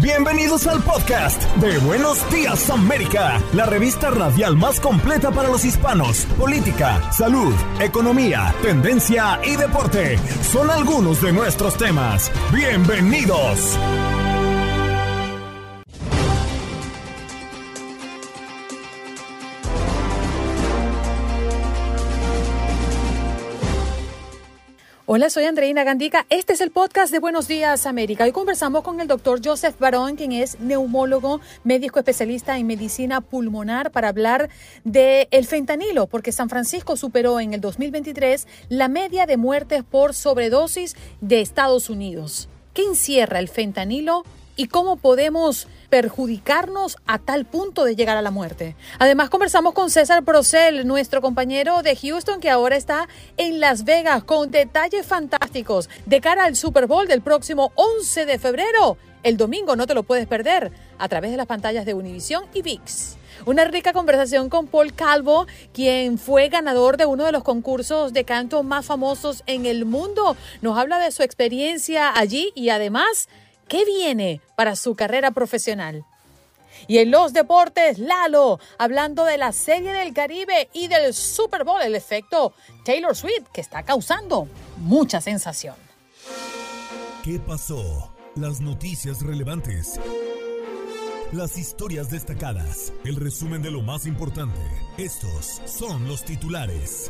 Bienvenidos al podcast de Buenos Días América, la revista radial más completa para los hispanos. Política, salud, economía, tendencia y deporte son algunos de nuestros temas. ¡Bienvenidos! Hola, soy Andreina Gandica. Este es el podcast de Buenos Días América. Hoy conversamos con el doctor Joseph Barón, quien es neumólogo, médico especialista en medicina pulmonar, para hablar del fentanilo, porque San Francisco superó en el 2023 la media de muertes por sobredosis de Estados Unidos. ¿Qué encierra el fentanilo y cómo podemos perjudicarnos a tal punto de llegar a la muerte? Además, conversamos con César Procel, nuestro compañero de Houston, que ahora está en Las Vegas, con detalles fantásticos de cara al Super Bowl del próximo 11 de febrero. El domingo no te lo puedes perder a través de las pantallas de Univision y ViX. Una rica conversación con Paul Calvo, quien fue ganador de uno de los concursos de canto más famosos en el mundo. Nos habla de su experiencia allí y además ¿qué viene para su carrera profesional? Y en los deportes, Lalo, hablando de la Serie del Caribe y del Super Bowl, el efecto Taylor Swift, que está causando mucha sensación. ¿Qué pasó? Las noticias relevantes. Las historias destacadas. El resumen de lo más importante. Estos son los titulares.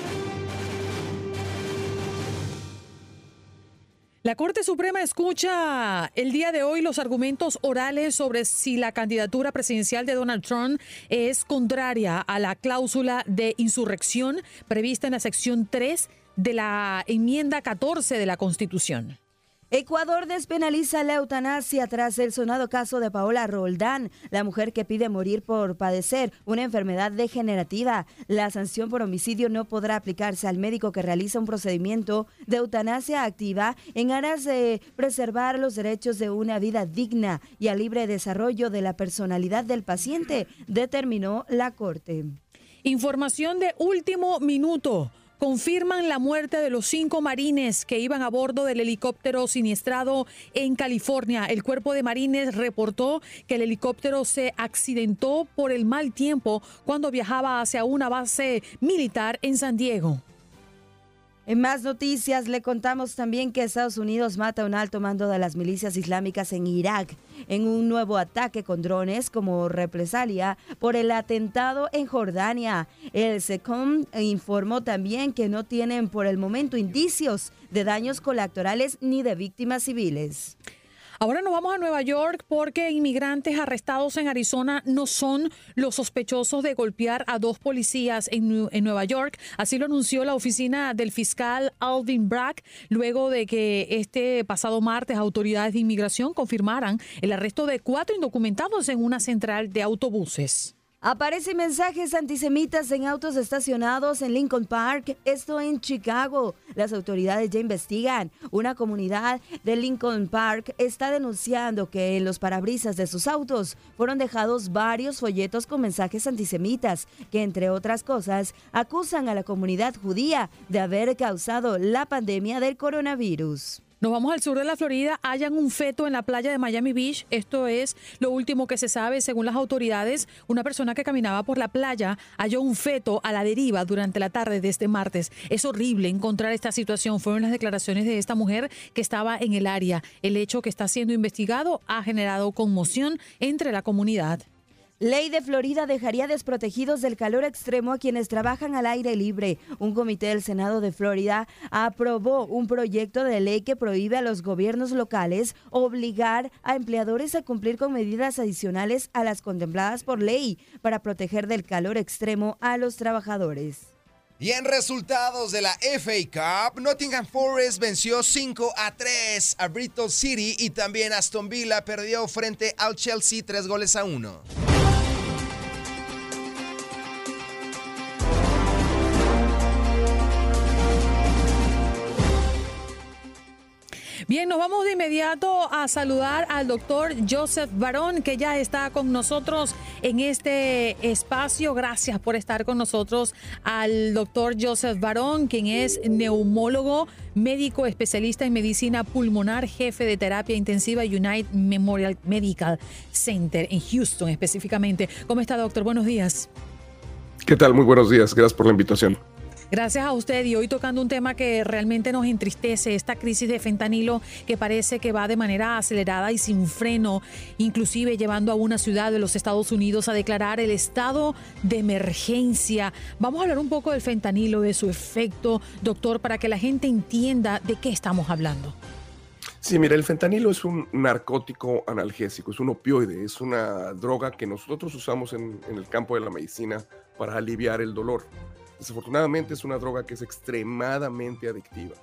La Corte Suprema escucha el día de hoy los argumentos orales sobre si la candidatura presidencial de Donald Trump es contraria a la cláusula de insurrección prevista en la sección 3 de la enmienda 14 de la Constitución. Ecuador despenaliza la eutanasia tras el sonado caso de Paola Roldán, la mujer que pide morir por padecer una enfermedad degenerativa. La sanción por homicidio no podrá aplicarse al médico que realiza un procedimiento de eutanasia activa en aras de preservar los derechos de una vida digna y al libre desarrollo de la personalidad del paciente, determinó la Corte. Información de último minuto. Confirman la muerte de los 5 marines que iban a bordo del helicóptero siniestrado en California. El Cuerpo de Marines reportó que el helicóptero se accidentó por el mal tiempo cuando viajaba hacia una base militar en San Diego. En más noticias, le contamos también que Estados Unidos mata a un alto mando de las milicias islámicas en Irak en un nuevo ataque con drones como represalia por el atentado en Jordania. El SECOM informó también que no tienen por el momento indicios de daños colaterales ni de víctimas civiles. Ahora nos vamos a Nueva York porque inmigrantes arrestados en Arizona no son los sospechosos de golpear a 2 policías en Nueva York. Así lo anunció la oficina del fiscal Alvin Bragg, luego de que este pasado martes autoridades de inmigración confirmaran el arresto de 4 indocumentados en una central de autobuses. Aparecen mensajes antisemitas en autos estacionados en Lincoln Park, esto en Chicago. Las autoridades ya investigan. Una comunidad de Lincoln Park está denunciando que en los parabrisas de sus autos fueron dejados varios folletos con mensajes antisemitas que, entre otras cosas, acusan a la comunidad judía de haber causado la pandemia del coronavirus. Nos vamos al sur de la Florida. Hallan un feto en la playa de Miami Beach. Esto es lo último que se sabe. Según las autoridades, una persona que caminaba por la playa halló un feto a la deriva durante la tarde de este martes. Es horrible encontrar esta situación. Fueron las declaraciones de esta mujer que estaba en el área. El hecho que está siendo investigado ha generado conmoción entre la comunidad. Ley de Florida dejaría desprotegidos del calor extremo a quienes trabajan al aire libre. Un comité del Senado de Florida aprobó un proyecto de ley que prohíbe a los gobiernos locales obligar a empleadores a cumplir con medidas adicionales a las contempladas por ley para proteger del calor extremo a los trabajadores. Y en resultados de la FA Cup, Nottingham Forest venció 5-3 a Bristol City y también Aston Villa perdió frente al Chelsea 3-1. Bien, nos vamos de inmediato a saludar al doctor Joseph Barón, que ya está con nosotros en este espacio. Gracias por estar con nosotros al doctor Joseph Barón, quien es neumólogo, médico especialista en medicina pulmonar, jefe de terapia intensiva United Memorial Medical Center en Houston específicamente. ¿Cómo está, doctor? Buenos días. ¿Qué tal? Muy buenos días. Gracias por la invitación. Gracias a usted, y hoy tocando un tema que realmente nos entristece, esta crisis de fentanilo que parece que va de manera acelerada y sin freno, inclusive llevando a una ciudad de los Estados Unidos a declarar el estado de emergencia. Vamos a hablar un poco del fentanilo, de su efecto, doctor, para que la gente entienda de qué estamos hablando. Sí, mira, el fentanilo es un narcótico analgésico, es un opioide, es una droga que nosotros usamos en el campo de la medicina para aliviar el dolor. Desafortunadamente es una droga que es extremadamente adictiva,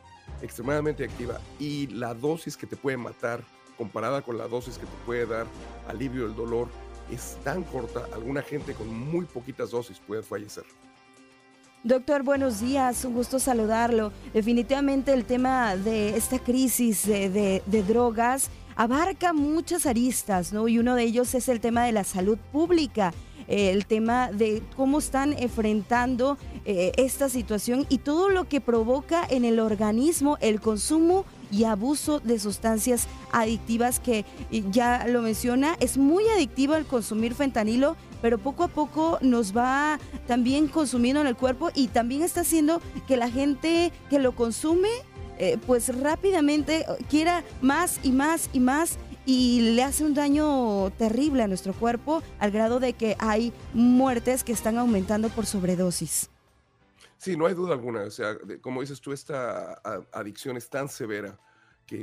y la dosis que te puede matar comparada con la dosis que te puede dar alivio del dolor es tan corta. Alguna gente con muy poquitas dosis puede fallecer. Doctor, buenos días, un gusto saludarlo. Definitivamente el tema de esta crisis de drogas abarca muchas aristas, ¿no? Y uno de ellos es el tema de la salud pública. El tema de cómo están enfrentando esta situación y todo lo que provoca en el organismo el consumo y abuso de sustancias adictivas, que ya lo menciona, es muy adictivo el consumir fentanilo, pero poco a poco nos va también consumiendo en el cuerpo y también está haciendo que la gente que lo consume pues rápidamente quiera más y más y más, y le hace un daño terrible a nuestro cuerpo al grado de que hay muertes que están aumentando por sobredosis. Sí, no hay duda alguna. O sea, como dices tú, esta adicción es tan severa que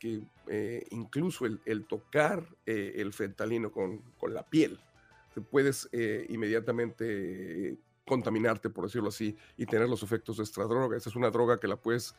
incluso el tocar el fentanilo con la piel, te puedes inmediatamente contaminarte, por decirlo así, y tener los efectos de esta droga. Esta es una droga que la puedes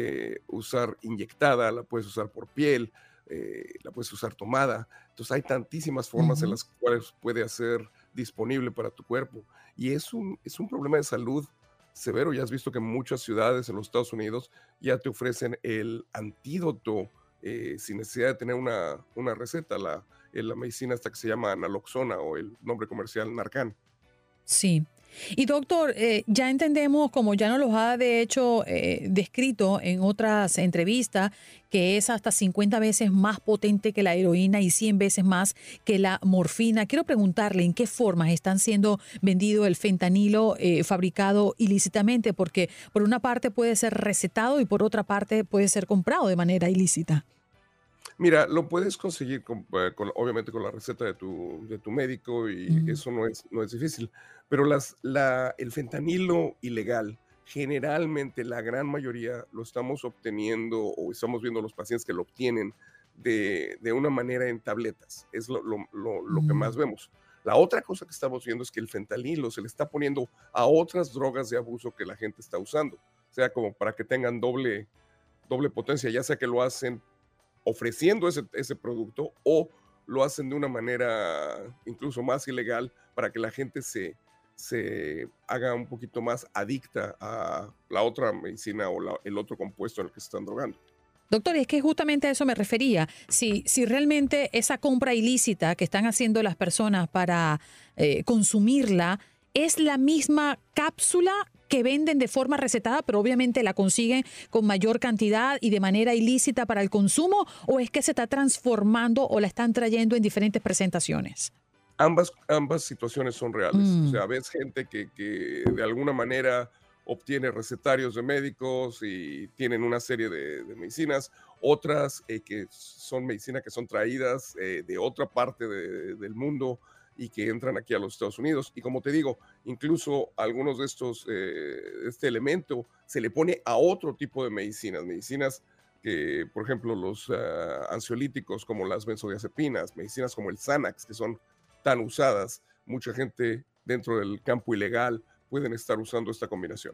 usar inyectada, la puedes usar por piel, la puedes usar tomada. Entonces hay tantísimas formas en las cuales puede ser disponible para tu cuerpo, y es un problema de salud severo. Ya has visto que en muchas ciudades en los Estados Unidos ya te ofrecen el antídoto sin necesidad de tener una receta, la medicina esta que se llama naloxona, o el nombre comercial Narcan. Sí. Y doctor, ya entendemos, como ya nos lo ha de hecho descrito en otras entrevistas, que es hasta 50 veces más potente que la heroína y 100 veces más que la morfina. Quiero preguntarle en qué formas están siendo vendido el fentanilo fabricado ilícitamente, porque por una parte puede ser recetado y por otra parte puede ser comprado de manera ilícita. Mira, lo puedes conseguir obviamente con la receta de tu médico, y eso no es difícil, pero el fentanilo ilegal, generalmente la gran mayoría lo estamos obteniendo, o estamos viendo los pacientes que lo obtienen de una manera en tabletas. Es lo que más vemos. La otra cosa que estamos viendo es que el fentanilo se le está poniendo a otras drogas de abuso que la gente está usando, o sea, como para que tengan doble potencia, ya sea que lo hacen ofreciendo ese producto, o lo hacen de una manera incluso más ilegal para que la gente se haga un poquito más adicta a la otra medicina o el otro compuesto en el que se están drogando. Doctor, es que justamente a eso me refería. Si realmente esa compra ilícita que están haciendo las personas para consumirla es la misma cápsula que venden de forma recetada, pero obviamente la consiguen con mayor cantidad y de manera ilícita para el consumo, ¿o es que se está transformando o la están trayendo en diferentes presentaciones? Ambas situaciones son reales. O sea, ves gente que de alguna manera obtiene recetarios de médicos y tienen una serie de medicinas, otras que son medicinas que son traídas de otra parte del mundo y que entran aquí a los Estados Unidos. Y como te digo, incluso algunos de este elemento se le pone a otro tipo de medicinas que, por ejemplo, los ansiolíticos como las benzodiazepinas, medicinas como el Xanax, que son tan usadas. Mucha gente dentro del campo ilegal pueden estar usando esta combinación.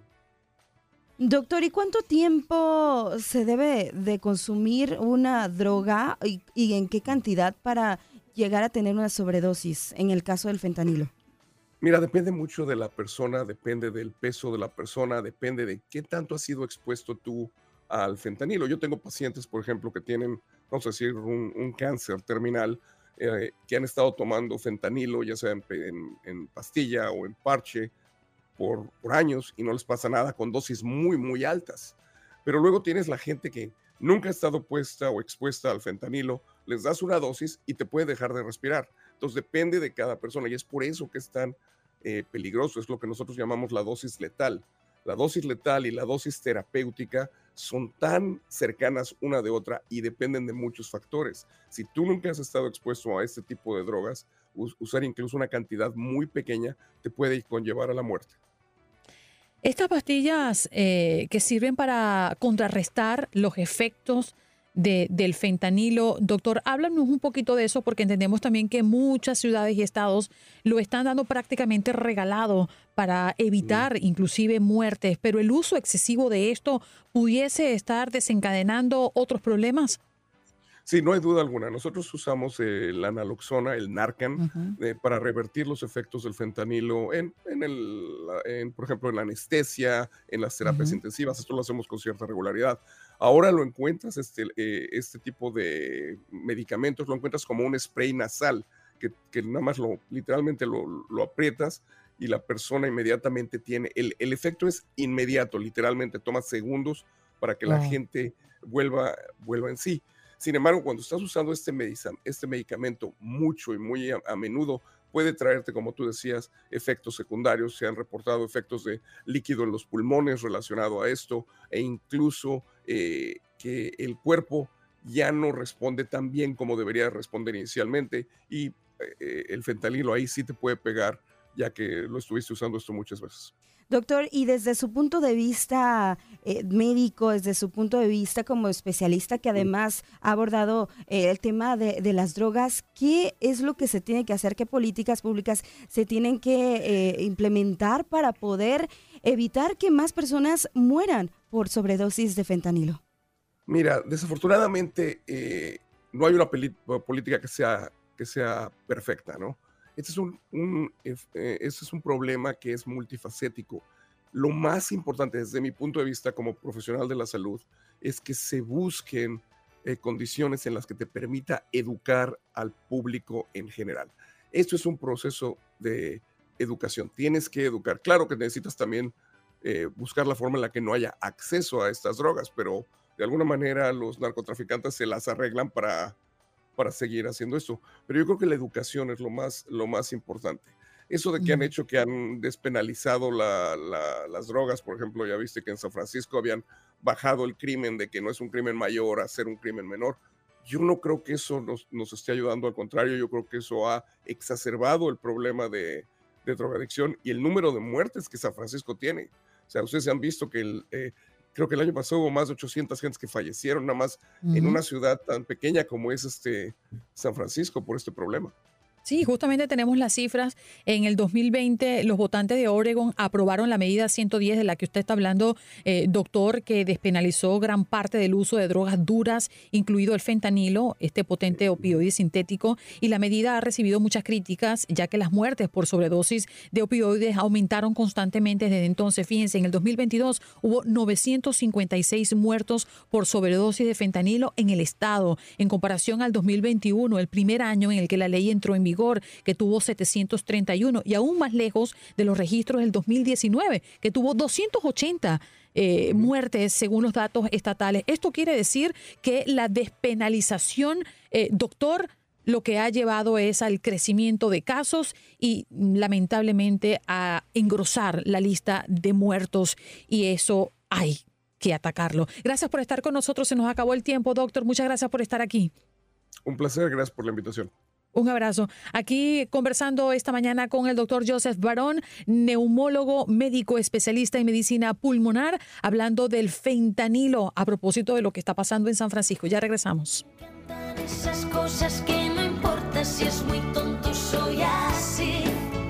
Doctor, ¿y cuánto tiempo se debe de consumir una droga y en qué cantidad para llegar a tener una sobredosis en el caso del fentanilo? Mira, depende mucho de la persona, depende del peso de la persona, depende de qué tanto has sido expuesto tú al fentanilo. Yo tengo pacientes, por ejemplo, que tienen, vamos a decir, un cáncer terminal, que han estado tomando fentanilo, ya sea en pastilla o en parche, por años, y no les pasa nada, con dosis muy, muy altas. Pero luego tienes la gente que nunca ha estado puesta o expuesta al fentanilo, les das una dosis y te puede dejar de respirar. Entonces depende de cada persona, y es por eso que es tan peligroso. Es lo que nosotros llamamos la dosis letal. La dosis letal y la dosis terapéutica son tan cercanas una de otra y dependen de muchos factores. Si tú nunca has estado expuesto a este tipo de drogas, usar incluso una cantidad muy pequeña te puede conllevar a la muerte. Estas pastillas que sirven para contrarrestar los efectos del fentanilo, doctor, háblanos un poquito de eso, porque entendemos también que muchas ciudades y estados lo están dando prácticamente regalado para evitar inclusive muertes, pero el uso excesivo de esto pudiese estar desencadenando otros problemas. Sí, no hay duda alguna. Nosotros usamos la naloxona, el Narcan, para revertir los efectos del fentanilo por ejemplo, en la anestesia, en las terapias intensivas. Esto lo hacemos con cierta regularidad. Ahora lo encuentras, este tipo de medicamentos, lo encuentras como un spray nasal, que nada más literalmente lo aprietas y la persona inmediatamente tiene. El efecto es inmediato, literalmente toma segundos para que la gente vuelva en sí. Sin embargo, cuando estás usando este medicamento mucho y muy a menudo, puede traerte, como tú decías, efectos secundarios. Se han reportado efectos de líquido en los pulmones relacionado a esto, e incluso que el cuerpo ya no responde tan bien como debería responder inicialmente, y el fentanilo ahí sí te puede pegar, ya que lo estuviste usando esto muchas veces. Doctor, y desde su punto de vista médico, desde su punto de vista como especialista que además ha abordado el tema de las drogas, ¿qué es lo que se tiene que hacer? ¿Qué políticas públicas se tienen que implementar para poder evitar que más personas mueran por sobredosis de fentanilo? Mira, desafortunadamente no hay una política que sea perfecta, ¿no? Este es un problema que es multifacético. Lo más importante desde mi punto de vista como profesional de la salud es que se busquen condiciones en las que te permita educar al público en general. Esto es un proceso de educación. Tienes que educar. Claro que necesitas también buscar la forma en la que no haya acceso a estas drogas, pero de alguna manera los narcotraficantes se las arreglan para seguir haciendo esto. Pero yo creo que la educación es lo más importante. Eso de que han hecho que han despenalizado las drogas, por ejemplo, ya viste que en San Francisco habían bajado el crimen de que no es un crimen mayor a ser un crimen menor. Yo no creo que eso nos esté ayudando, al contrario, yo creo que eso ha exacerbado el problema de drogadicción y el número de muertes que San Francisco tiene. O sea, ustedes han visto que creo que el año pasado hubo más de 800 gentes que fallecieron nada más en una ciudad tan pequeña como es San Francisco por este problema. Sí, justamente tenemos las cifras. En el 2020, los votantes de Oregon aprobaron la medida 110 de la que usted está hablando, doctor, que despenalizó gran parte del uso de drogas duras, incluido el fentanilo, este potente opioide sintético, y la medida ha recibido muchas críticas, ya que las muertes por sobredosis de opioides aumentaron constantemente desde entonces. Fíjense, en el 2022 hubo 956 muertos por sobredosis de fentanilo en el estado, en comparación al 2021, el primer año en el que la ley entró en vigor, que tuvo 731, y aún más lejos de los registros del 2019, que tuvo 280 muertes según los datos estatales. Esto quiere decir que la despenalización, doctor, lo que ha llevado es al crecimiento de casos y lamentablemente a engrosar la lista de muertos, y eso hay que atacarlo. Gracias por estar con nosotros. Se nos acabó el tiempo, doctor. Muchas gracias por estar aquí. Un placer. Gracias por la invitación. Un abrazo. Aquí conversando esta mañana con el doctor Joseph Barón, neumólogo, médico especialista en medicina pulmonar, hablando del fentanilo a propósito de lo que está pasando en San Francisco. Ya regresamos. Esas cosas que no importa si es muy tonto, soy así.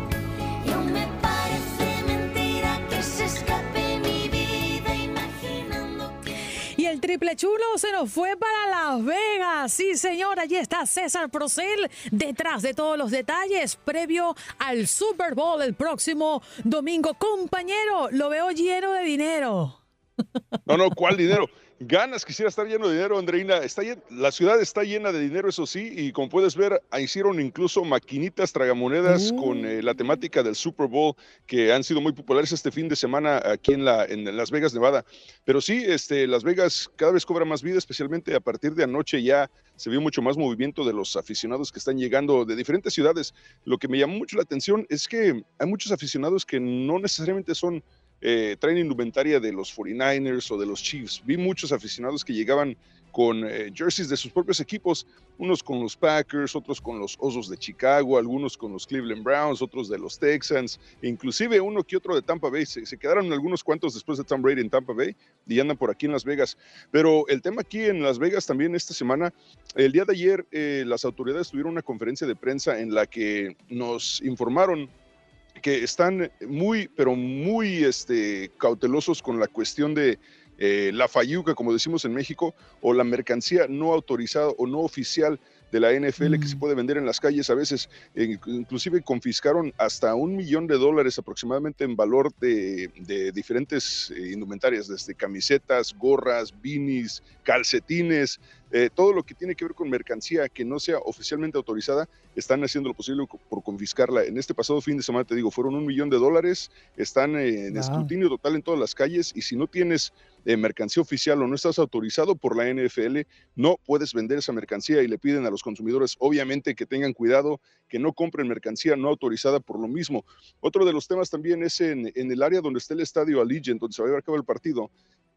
Y aún me parece mentira que se escape mi vida imaginando que... Y el triple chulo se nos fue para Las Vegas. Sí, señor, allí está César Procel detrás de todos los detalles previo al Super Bowl el próximo domingo. Compañero, lo veo lleno de dinero. No, ¿cuál dinero? Ganas, quisiera estar lleno de dinero, Andreina. La ciudad está llena de dinero, eso sí, y como puedes ver, hicieron incluso maquinitas tragamonedas con la temática del Super Bowl, que han sido muy populares este fin de semana aquí en Las Vegas, Nevada. Pero sí, Las Vegas cada vez cobra más vida, especialmente a partir de anoche ya se vio mucho más movimiento de los aficionados que están llegando de diferentes ciudades. Lo que me llamó mucho la atención es que hay muchos aficionados que no necesariamente traen indumentaria de los 49ers o de los Chiefs. Vi muchos aficionados que llegaban con jerseys de sus propios equipos, unos con los Packers, otros con los Osos de Chicago, algunos con los Cleveland Browns, otros de los Texans, inclusive uno que otro de Tampa Bay. Se quedaron algunos cuantos después de Tom Brady en Tampa Bay y andan por aquí en Las Vegas. Pero el tema aquí en Las Vegas también esta semana, el día de ayer las autoridades tuvieron una conferencia de prensa en la que nos informaron que están muy, pero muy cautelosos con la cuestión de la fayuca, como decimos en México, o la mercancía no autorizada o no oficial de la NFL que se puede vender en las calles a veces. Inclusive confiscaron hasta $1 millón aproximadamente en valor de diferentes indumentarias, desde camisetas, gorras, beanies, calcetines, todo lo que tiene que ver con mercancía que no sea oficialmente autorizada. Están haciendo lo posible por confiscarla. En este pasado fin de semana, te digo, fueron $1 millón, están en escrutinio total en todas las calles, y si no tienes mercancía oficial o no estás autorizado por la NFL, no puedes vender esa mercancía, y le piden a los consumidores, obviamente, que tengan cuidado, que no compren mercancía no autorizada por lo mismo. Otro de los temas también es en el área donde está el estadio Allegiant, donde se va a llevar a cabo el partido,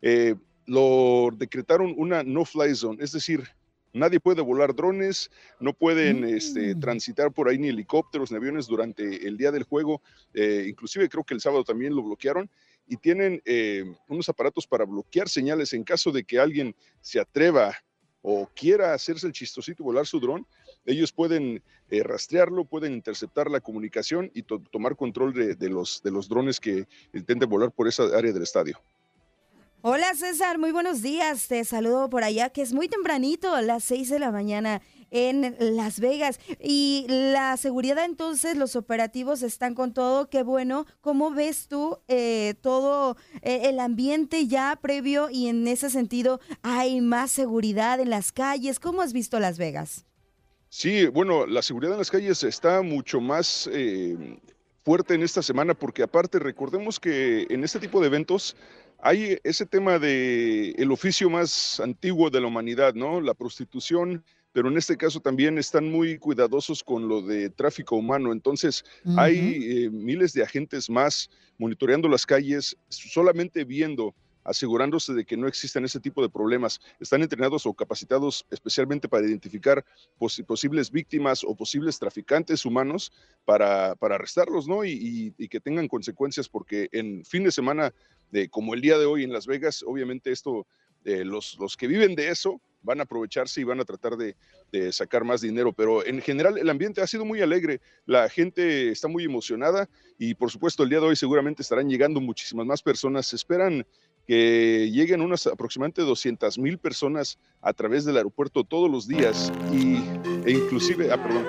lo decretaron una no-fly zone, es decir, nadie puede volar drones, no pueden transitar por ahí ni helicópteros ni aviones durante el día del juego, inclusive creo que el sábado también lo bloquearon, y tienen unos aparatos para bloquear señales en caso de que alguien se atreva o quiera hacerse el chistosito y volar su dron. Ellos pueden rastrearlo, pueden interceptar la comunicación y tomar control de los drones que intenten volar por esa área del estadio. Hola César, muy buenos días, te saludo por allá, que es muy tempranito, a las 6 de la mañana en Las Vegas. Y la seguridad, entonces, los operativos están con todo, qué bueno. ¿Cómo ves tú todo el ambiente ya previo, y en ese sentido hay más seguridad en las calles? ¿Cómo has visto Las Vegas? Sí, bueno, la seguridad en las calles está mucho más fuerte en esta semana, porque aparte recordemos que en este tipo de eventos hay ese tema de el oficio más antiguo de la humanidad, ¿no? La prostitución, pero en este caso también están muy cuidadosos con lo de tráfico humano. Entonces, hay miles de agentes más monitoreando las calles, solamente viendo, asegurándose de que no existen ese tipo de problemas. Están entrenados o capacitados especialmente para identificar posibles víctimas o posibles traficantes humanos para arrestarlos, ¿no? Y que tengan consecuencias, porque en fin de semana, como el día de hoy en Las Vegas, obviamente los que viven de eso van a aprovecharse y van a tratar de sacar más dinero, pero en general el ambiente ha sido muy alegre, la gente está muy emocionada, y por supuesto el día de hoy seguramente estarán llegando muchísimas más personas. Se esperan que lleguen unas aproximadamente 200,000 personas a través del aeropuerto todos los días, e inclusive, perdón.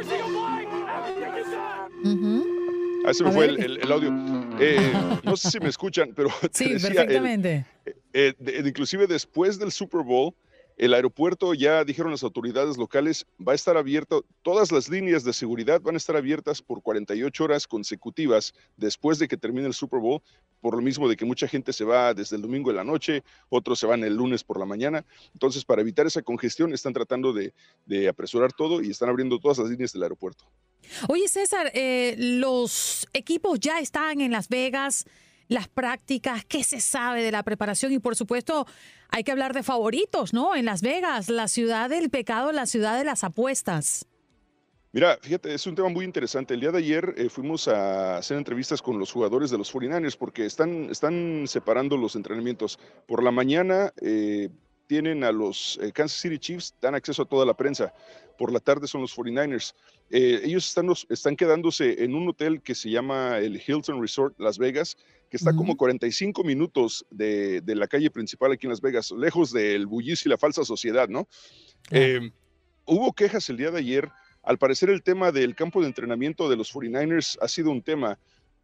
Se me fue el audio. No sé si me escuchan, pero sí, decía, perfectamente. Inclusive después del Super Bowl, el aeropuerto, ya dijeron las autoridades locales, va a estar abierto, todas las líneas de seguridad van a estar abiertas por 48 horas consecutivas después de que termine el Super Bowl, por lo mismo de que mucha gente se va desde el domingo en la noche, otros se van el lunes por la mañana. Entonces, para evitar esa congestión, están tratando de apresurar todo y están abriendo todas las líneas del aeropuerto. Oye, César, los equipos ya están en Las Vegas, las prácticas, ¿qué se sabe de la preparación? Y por supuesto, hay que hablar de favoritos, ¿no? En Las Vegas, la ciudad del pecado, la ciudad de las apuestas. Mira, fíjate, es un tema muy interesante. El día de ayer fuimos a hacer entrevistas con los jugadores de los 49ers, porque están separando los entrenamientos. Por la mañana tienen a los Kansas City Chiefs, dan acceso a toda la prensa. Por la tarde son los 49ers. Ellos están quedándose en un hotel que se llama el Hilton Resort Las Vegas, que está como 45 minutos de la calle principal aquí en Las Vegas, lejos del bullicio y la falsa sociedad, ¿no? Hubo quejas el día de ayer. Al parecer el tema del campo de entrenamiento de los 49ers ha sido un tema.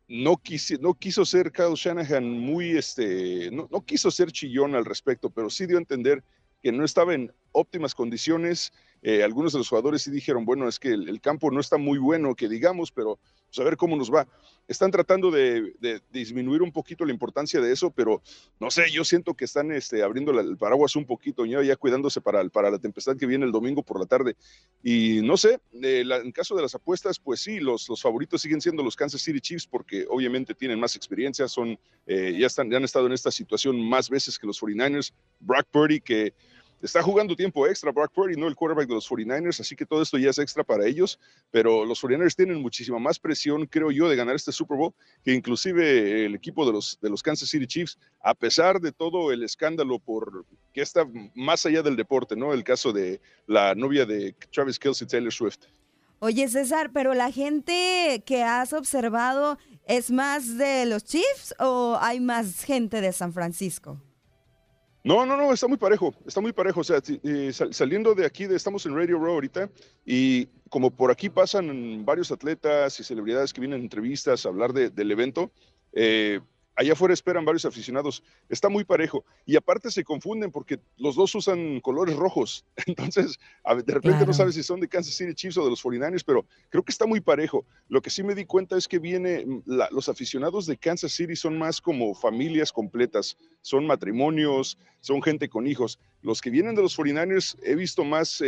no quiso ser Kyle Shanahan muy, no quiso ser chillón al respecto, pero sí dio a entender que no estaba en óptimas condiciones. Algunos de los jugadores sí dijeron, bueno, es que el campo no está muy bueno, que digamos, pero pues a ver cómo nos va. Están tratando de disminuir un poquito la importancia de eso, pero no sé, yo siento que están abriendo el paraguas un poquito, ya cuidándose para la tempestad que viene el domingo por la tarde. Y no sé, en caso de las apuestas, pues sí, los favoritos siguen siendo los Kansas City Chiefs porque obviamente tienen más experiencia, ya han estado en esta situación más veces que los 49ers. Brock Purdy, que está jugando tiempo extra, Brock Purdy, no el quarterback de los 49ers, así que todo esto ya es extra para ellos, pero los 49ers tienen muchísima más presión, creo yo, de ganar este Super Bowl que inclusive el equipo de los Kansas City Chiefs, a pesar de todo el escándalo que está más allá del deporte, ¿no? El caso de la novia de Travis Kelce, Taylor Swift. Oye, César, pero la gente que has observado, ¿es más de los Chiefs o hay más gente de San Francisco? No, está muy parejo, o sea, saliendo de aquí, estamos en Radio Row ahorita, y como por aquí pasan varios atletas y celebridades que vienen a entrevistas a hablar del evento, allá afuera esperan varios aficionados, está muy parejo, y aparte se confunden porque los dos usan colores rojos, entonces de repente no sabes si son de Kansas City Chiefs o de los 49ers, pero creo que está muy parejo. Lo que sí me di cuenta es que los aficionados de Kansas City son más como familias completas, son matrimonios, son gente con hijos. Los que vienen de los 49ers he visto más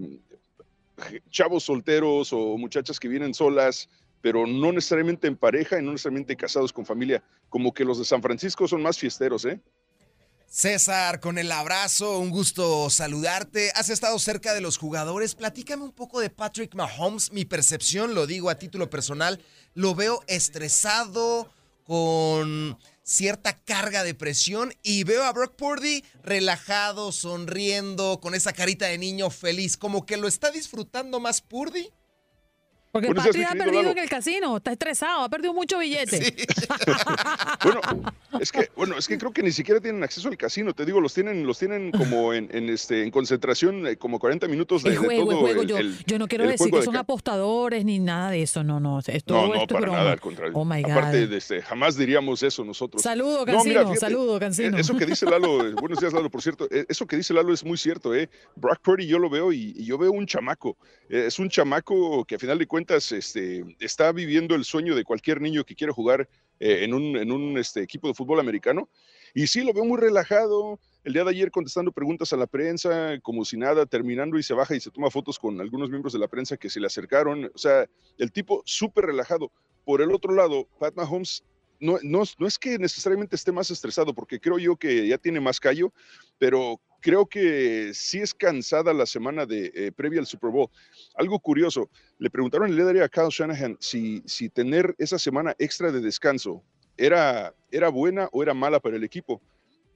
chavos solteros o muchachas que vienen solas, pero no necesariamente en pareja y no necesariamente casados con familia, como que los de San Francisco son más fiesteros, ¿eh? César, con el abrazo, un gusto saludarte. Has estado cerca de los jugadores. Platícame un poco de Patrick Mahomes. Mi percepción, lo digo a título personal, lo veo estresado, con cierta carga de presión, y veo a Brock Purdy relajado, sonriendo, con esa carita de niño feliz, como que lo está disfrutando más Purdy. Porque Buenos Patri días, ha mi querido perdido Lalo. en el casino, está estresado, ha perdido mucho billete. Sí. Bueno, es que creo que ni siquiera tienen acceso al casino, te digo, los tienen como en concentración, como 40 minutos de El juego, todo yo no quiero el decir juego que de son apostadores ni nada de eso, no, No, esto es para broma. nada, al contrario. Oh my God. Aparte, jamás diríamos eso nosotros. Saludo, No, Cancino, fíjate, saludo, Cancino. Eso que dice Lalo, buenos días, Lalo, por cierto, eso que dice Lalo es muy cierto, ¿eh? Brock Purdy yo lo veo y yo veo un chamaco. Es un chamaco que a final de cuentas está viviendo el sueño de cualquier niño que quiera jugar en un equipo de fútbol americano. Y sí, lo veo muy relajado. El día de ayer contestando preguntas a la prensa, como si nada, terminando y se baja y se toma fotos con algunos miembros de la prensa que se le acercaron. O sea, el tipo súper relajado. Por el otro lado, Pat Mahomes no es que necesariamente esté más estresado, porque creo yo que ya tiene más callo, pero creo que sí es cansada la semana previa al Super Bowl. Algo curioso, le preguntaron el líder a Kyle Shanahan si tener esa semana extra de descanso era buena o era mala para el equipo.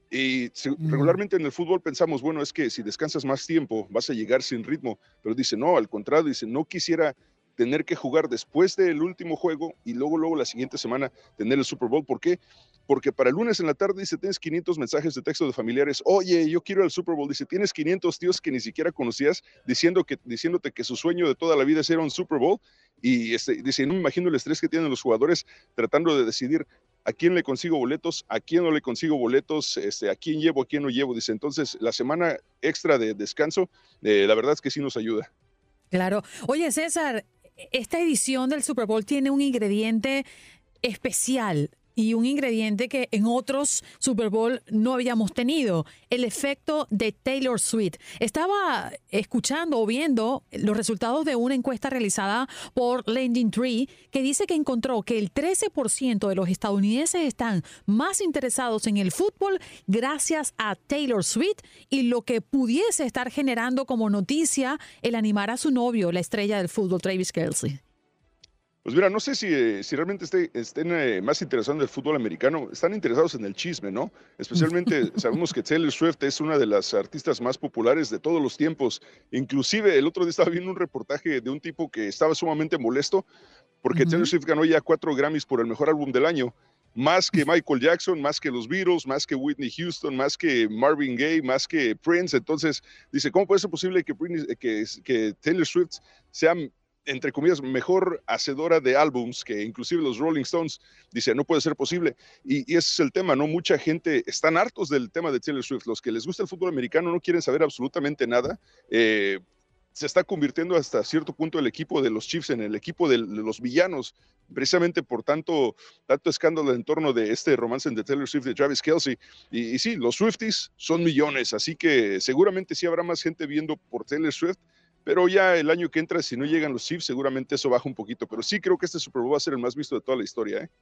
Y regularmente en el fútbol pensamos, bueno, es que si descansas más tiempo vas a llegar sin ritmo, pero dice, no, al contrario, dice, no quisiera tener que jugar después del último juego y luego la siguiente semana tener el Super Bowl. ¿Por qué? Porque para el lunes en la tarde, dice, tienes 500 mensajes de texto de familiares. Oye, yo quiero el Super Bowl. Dice, tienes 500 tíos que ni siquiera conocías diciéndote que su sueño de toda la vida es ir a un Super Bowl. Y dice, no me imagino el estrés que tienen los jugadores tratando de decidir a quién le consigo boletos, a quién no le consigo boletos, a quién llevo, a quién no llevo. Dice, entonces la semana extra de descanso, la verdad es que sí nos ayuda. Claro. Oye, César, esta edición del Super Bowl tiene un ingrediente especial y un ingrediente que en otros Super Bowl no habíamos tenido, el efecto de Taylor Swift. Estaba escuchando o viendo los resultados de una encuesta realizada por Landing Tree que dice que encontró que el 13% de los estadounidenses están más interesados en el fútbol gracias a Taylor Swift y lo que pudiese estar generando como noticia el animar a su novio, la estrella del fútbol, Travis Kelce. Pues mira, no sé si realmente estén más interesados en el fútbol americano, están interesados en el chisme, ¿no? Especialmente sabemos que Taylor Swift es una de las artistas más populares de todos los tiempos. Inclusive el otro día estaba viendo un reportaje de un tipo que estaba sumamente molesto porque Taylor Swift ganó ya 4 Grammys por el mejor álbum del año. Más que Michael Jackson, más que los Beatles, más que Whitney Houston, más que Marvin Gaye, más que Prince. Entonces dice, ¿cómo puede ser posible que Taylor Swift sea entre comillas, mejor hacedora de álbums que inclusive los Rolling Stones. Dice, no puede ser posible. Y ese es el tema, ¿no? Mucha gente están hartos del tema de Taylor Swift. Los que les gusta el fútbol americano no quieren saber absolutamente nada. Se está convirtiendo hasta cierto punto el equipo de los Chiefs en el equipo de los villanos, precisamente por tanto escándalo en torno de este romance de Taylor Swift y Travis Kelce. Y sí, los Swifties son millones, así que seguramente sí habrá más gente viendo por Taylor Swift, pero ya el año que entra, si no llegan los Chiefs, seguramente eso baja un poquito. Pero sí creo que este Super Bowl va a ser el más visto de toda la historia, ¿eh?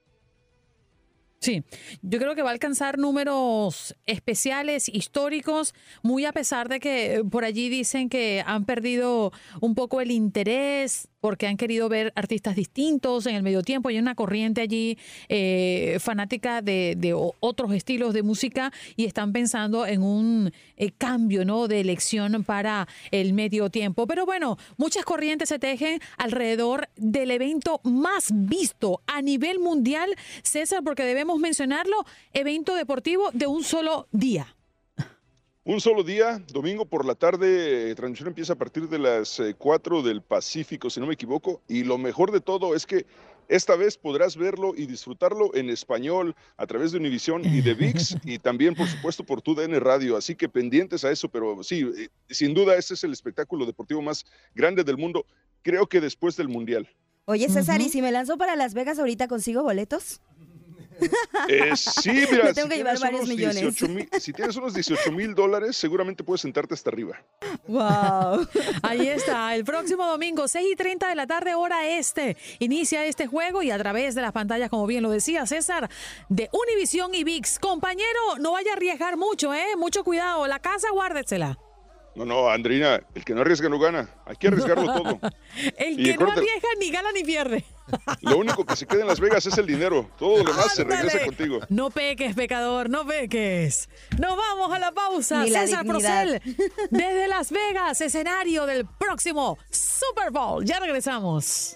Sí, yo creo que va a alcanzar números especiales, históricos, muy a pesar de que por allí dicen que han perdido un poco el interés porque han querido ver artistas distintos en el medio tiempo. Hay una corriente allí fanática de otros estilos de música y están pensando en un cambio, ¿no?, de elección para el medio tiempo. Pero bueno, muchas corrientes se tejen alrededor del evento más visto a nivel mundial, César, porque debemos mencionarlo, evento deportivo de un solo día. Un solo día, domingo por la tarde, transmisión empieza a partir de las 4 del Pacífico, si no me equivoco, y lo mejor de todo es que esta vez podrás verlo y disfrutarlo en español a través de Univisión y de ViX, y también, por supuesto, por TUDN Radio, así que pendientes a eso, pero sí, sin duda ese es el espectáculo deportivo más grande del mundo, creo que después del Mundial. Oye, César, ¿y si me lanzo para Las Vegas ahorita consigo boletos? Sí, mira, me tengo que llevar varios millones. Si tienes unos $18,000, seguramente puedes sentarte hasta arriba. Wow. Ahí está, el próximo domingo, 6:30 de la tarde, hora este. Inicia este juego y a través de las pantallas, como bien lo decía César, de Univisión y ViX. Compañero, no vaya a arriesgar mucho, mucho cuidado, la casa guárdesela. No, Andreina, el que no arriesga no gana. Hay que arriesgarlo todo. El que no arriesga ni gana ni pierde. Lo único que se queda en Las Vegas es el dinero. Todo lo demás se regresa contigo. No peques, pecador, no peques. Nos vamos a la pausa. Ni la César dignidad. Procel, desde Las Vegas, escenario del próximo Super Bowl. Ya regresamos.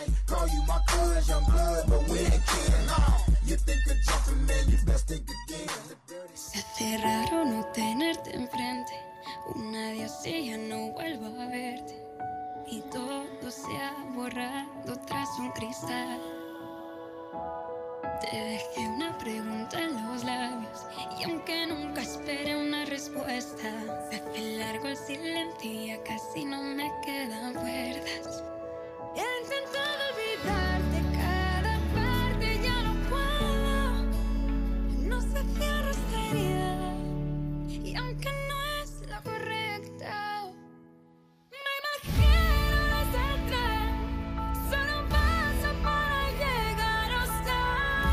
Se hace raro no tenerte enfrente. Una día así ya no vuelvo a verte. Y todo se ha borrado tras un cristal. Te dejé una pregunta en los labios. Y aunque nunca esperé una respuesta, se hace largo el silencio y ya casi no me quedan cuerdas. He intentado olvidarte cada parte, ya no puedo. No se cierra esta herida. Y aunque no es la correcta, me imagino desde atrás. Solo un paso para llegar hasta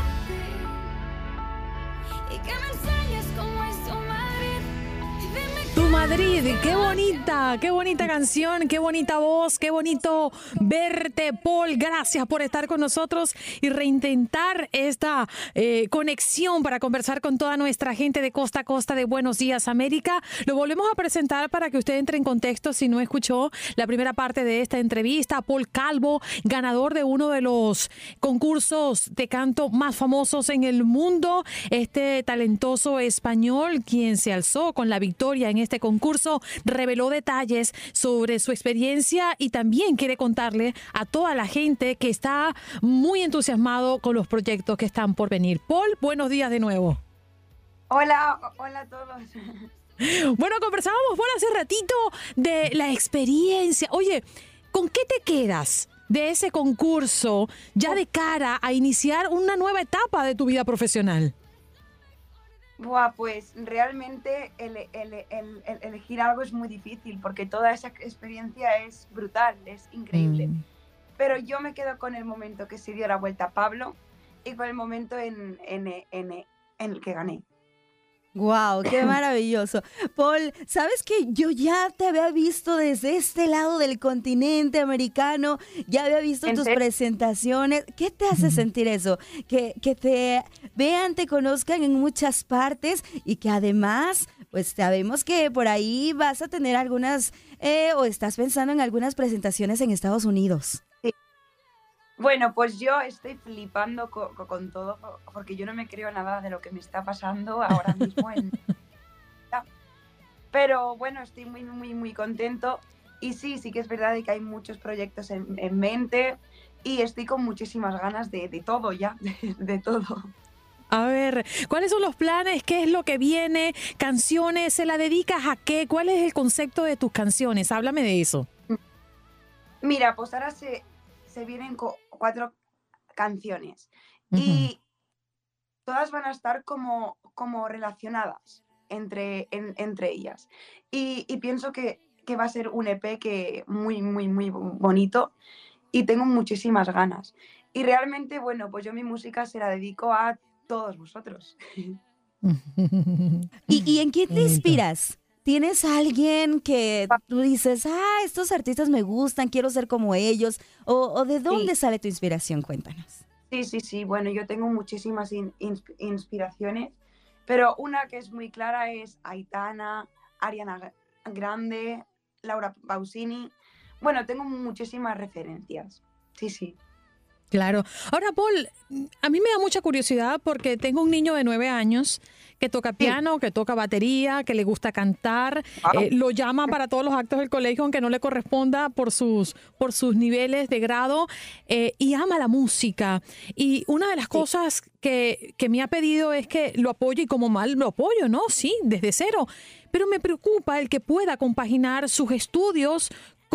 ti. Y que me enseñes cómo es tu Madrid. Y dime Tu Madrid, qué bonita canción, qué bonita voz, qué bonito verte, Paul. Gracias por estar con nosotros y reintentar esta conexión para conversar con toda nuestra gente de costa a costa de Buenos Días América. Lo volvemos a presentar para que usted entre en contexto si no escuchó la primera parte de esta entrevista. Paul Calvo, ganador de uno de los concursos de canto más famosos en el mundo. Este talentoso español, quien se alzó con la victoria en este concurso, reveló detalles sobre su experiencia y también quiere contarle a toda la gente que está muy entusiasmado con los proyectos que están por venir. Paul, buenos días de nuevo. Hola a todos. Bueno, conversábamos por hace ratito de la experiencia. Oye, ¿con qué te quedas de ese concurso ya de cara a iniciar una nueva etapa de tu vida profesional? Buah, pues realmente elegir algo es muy difícil porque toda esa experiencia es brutal, es increíble. Pero yo me quedo con el momento que se dio la vuelta a Pablo y con el momento en el que gané. Wow, qué maravilloso. Paul, ¿sabes que yo ya te había visto desde este lado del continente americano? Ya había visto tus presentaciones. ¿Qué te hace sentir eso? Que te vean, te conozcan en muchas partes y que además, pues sabemos que por ahí vas a tener algunas, o estás pensando en algunas presentaciones en Estados Unidos. Bueno, pues yo estoy flipando con todo porque yo no me creo nada de lo que me está pasando ahora mismo. Pero bueno, estoy muy contento Y sí que es verdad de que hay muchos proyectos en mente y estoy con muchísimas ganas de todo ya, de todo. A ver, ¿cuáles son los planes? ¿Qué es lo que viene? ¿Canciones? ¿Se la dedicas a qué? ¿Cuál es el concepto de tus canciones? Háblame de eso. Mira, pues ahora se vienen 4 canciones y todas van a estar como relacionadas entre ellas. Y pienso que va a ser un EP que muy, muy, muy bonito y tengo muchísimas ganas. Y realmente, bueno, pues yo mi música se la dedico a todos vosotros. ¿Y en quién te inspiras? ¿Tienes a alguien que tú dices, estos artistas me gustan, quiero ser como ellos? ¿O de dónde sale tu inspiración? Cuéntanos. Sí. Bueno, yo tengo muchísimas inspiraciones, pero una que es muy clara es Aitana, Ariana Grande, Laura Pausini. Bueno, tengo muchísimas referencias. Sí. Claro. Ahora, Paul, a mí me da mucha curiosidad porque tengo un niño de 9 años que toca piano, que toca batería, que le gusta cantar, lo llama para todos los actos del colegio, aunque no le corresponda por sus niveles de grado, y ama la música. Y una de las cosas que me ha pedido es que lo apoye, y como mal lo apoyo, ¿no? Sí, desde cero. Pero me preocupa el que pueda compaginar sus estudios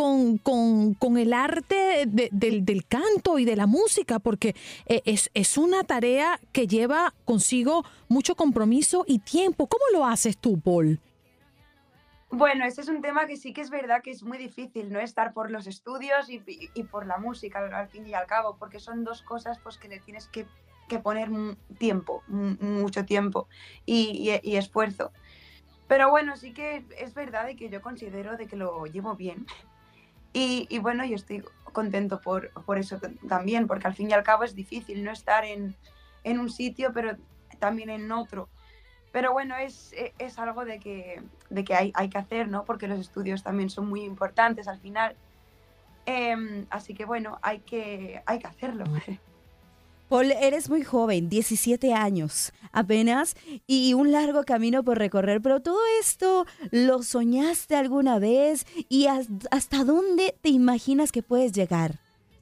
con el arte del canto y de la música, porque es una tarea que lleva consigo mucho compromiso y tiempo. ¿Cómo lo haces tú, Paul? Bueno, ese es un tema que sí que es verdad que es muy difícil, ¿no? Estar por los estudios y por la música, al fin y al cabo, porque son 2 cosas pues que le tienes que poner tiempo, mucho tiempo y esfuerzo. Pero bueno, sí que es verdad de que yo considero de que lo llevo bien. Y bueno, yo estoy contento por eso también, porque al fin y al cabo es difícil no estar en un sitio, pero también en otro. Pero bueno, es algo de que hay que hacer, ¿no? Porque los estudios también son muy importantes al final. Así que bueno, hay que hacerlo. Paul, eres muy joven, 17 años apenas, y un largo camino por recorrer, pero todo esto, ¿lo soñaste alguna vez? ¿Y hasta dónde te imaginas que puedes llegar?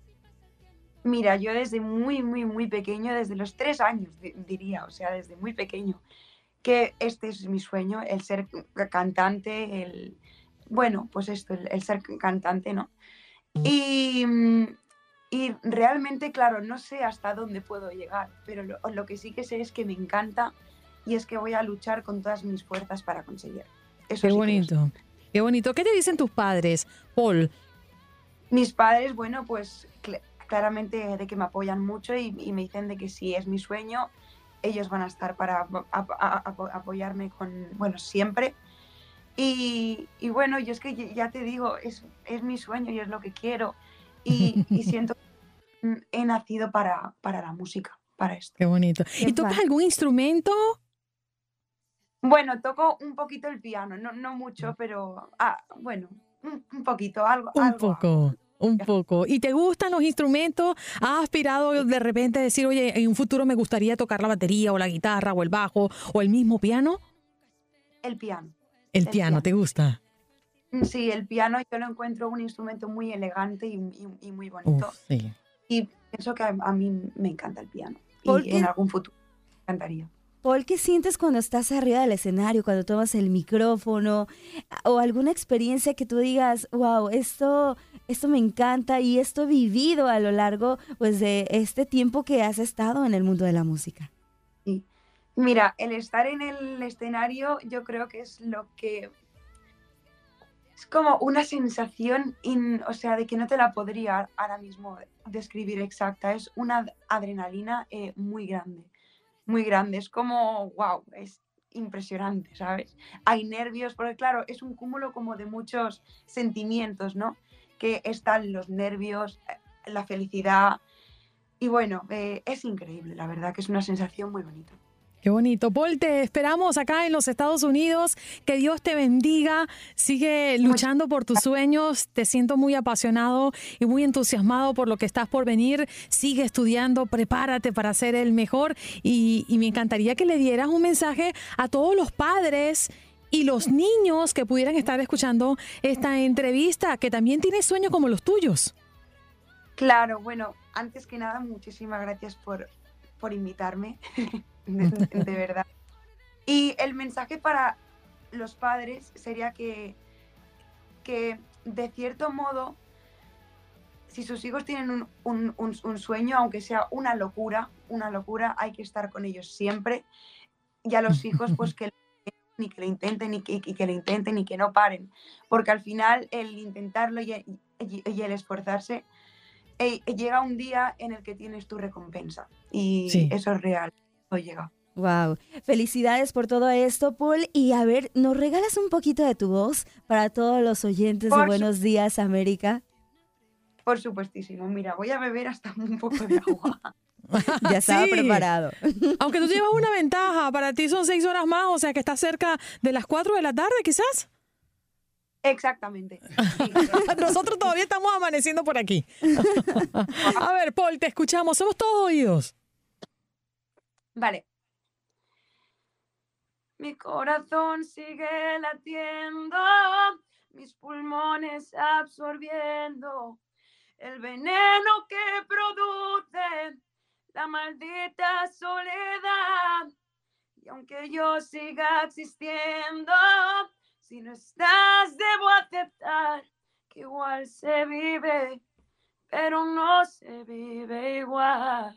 Mira, yo desde muy, muy, muy pequeño, desde los 3 años diría, o sea, desde muy pequeño, que este es mi sueño, el ser cantante, bueno, pues esto, el ser cantante, ¿no? Y realmente, claro, no sé hasta dónde puedo llegar, pero lo que sí que sé es que me encanta y es que voy a luchar con todas mis fuerzas para conseguirlo. Eso Qué sí bonito, qué bonito. ¿Qué te dicen tus padres, Paul? Mis padres, bueno, pues claramente de que me apoyan mucho y me dicen de que si es mi sueño, ellos van a estar para apoyarme siempre. Y bueno, yo es que ya te digo, es mi sueño y es lo que quiero. Y siento que he nacido para la música, para esto. Qué bonito. ¿Y tocas algún instrumento? Bueno, toco un poquito el piano, no mucho, pero bueno, un poquito, algo. Un poco. ¿Y te gustan los instrumentos? ¿Has aspirado de repente a decir, oye, en un futuro me gustaría tocar la batería o la guitarra o el bajo o el mismo piano? El piano. ¿El piano te gusta? Sí, el piano yo lo encuentro un instrumento muy elegante y muy bonito. Sí. Y pienso que a mí me encanta el piano. ¿Por Y en algún futuro me encantaría. Paul, ¿qué sientes cuando estás arriba del escenario, cuando tomas el micrófono? ¿O alguna experiencia que tú digas, wow, esto me encanta y esto he vivido a lo largo pues, de este tiempo que has estado en el mundo de la música? Sí. Mira, el estar en el escenario yo creo que es lo que... Es como una sensación, o sea, de que no te la podría ahora mismo describir exacta. Es una adrenalina muy grande, muy grande. Es como, wow, es impresionante, ¿sabes? Hay nervios, porque claro, es un cúmulo como de muchos sentimientos, ¿no? Que están los nervios, la felicidad. Y bueno, es increíble, la verdad, que es una sensación muy bonita. Qué bonito. Paul, te esperamos acá en los Estados Unidos. Que Dios te bendiga. Sigue luchando por tus sueños. Te siento muy apasionado y muy entusiasmado por lo que estás por venir. Sigue estudiando, prepárate para ser el mejor. Y me encantaría que le dieras un mensaje a todos los padres y los niños que pudieran estar escuchando esta entrevista, que también tienen sueños como los tuyos. Claro, bueno, antes que nada, muchísimas gracias por invitarme, de verdad. Y el mensaje para los padres sería que de cierto modo, si sus hijos tienen un sueño, aunque sea una locura, hay que estar con ellos siempre. Y a los hijos, pues que lo intenten y que lo intenten y que no paren. Porque al final el intentarlo y el esforzarse, llega un día en el que tienes tu recompensa. Y Sí. eso es real, no llega. Wow, felicidades por todo esto, Paul. Y a ver, ¿nos regalas un poquito de tu voz para todos los oyentes de Por Buenos Días, América? Por supuestísimo. Mira, voy a beber hasta un poco de agua. Ya estaba Sí. preparado. Aunque tú llevas una ventaja, para ti son 6 horas más, o sea que estás cerca de las 4 de la tarde, quizás. Exactamente. Sí. Nosotros todavía estamos amaneciendo por aquí. A ver, Paul, te escuchamos, somos todos oídos. Vale. Mi corazón sigue latiendo, mis pulmones absorbiendo el veneno que produce la maldita soledad. Y aunque yo siga existiendo, si no estás, debo aceptar que igual se vive, pero no se vive igual.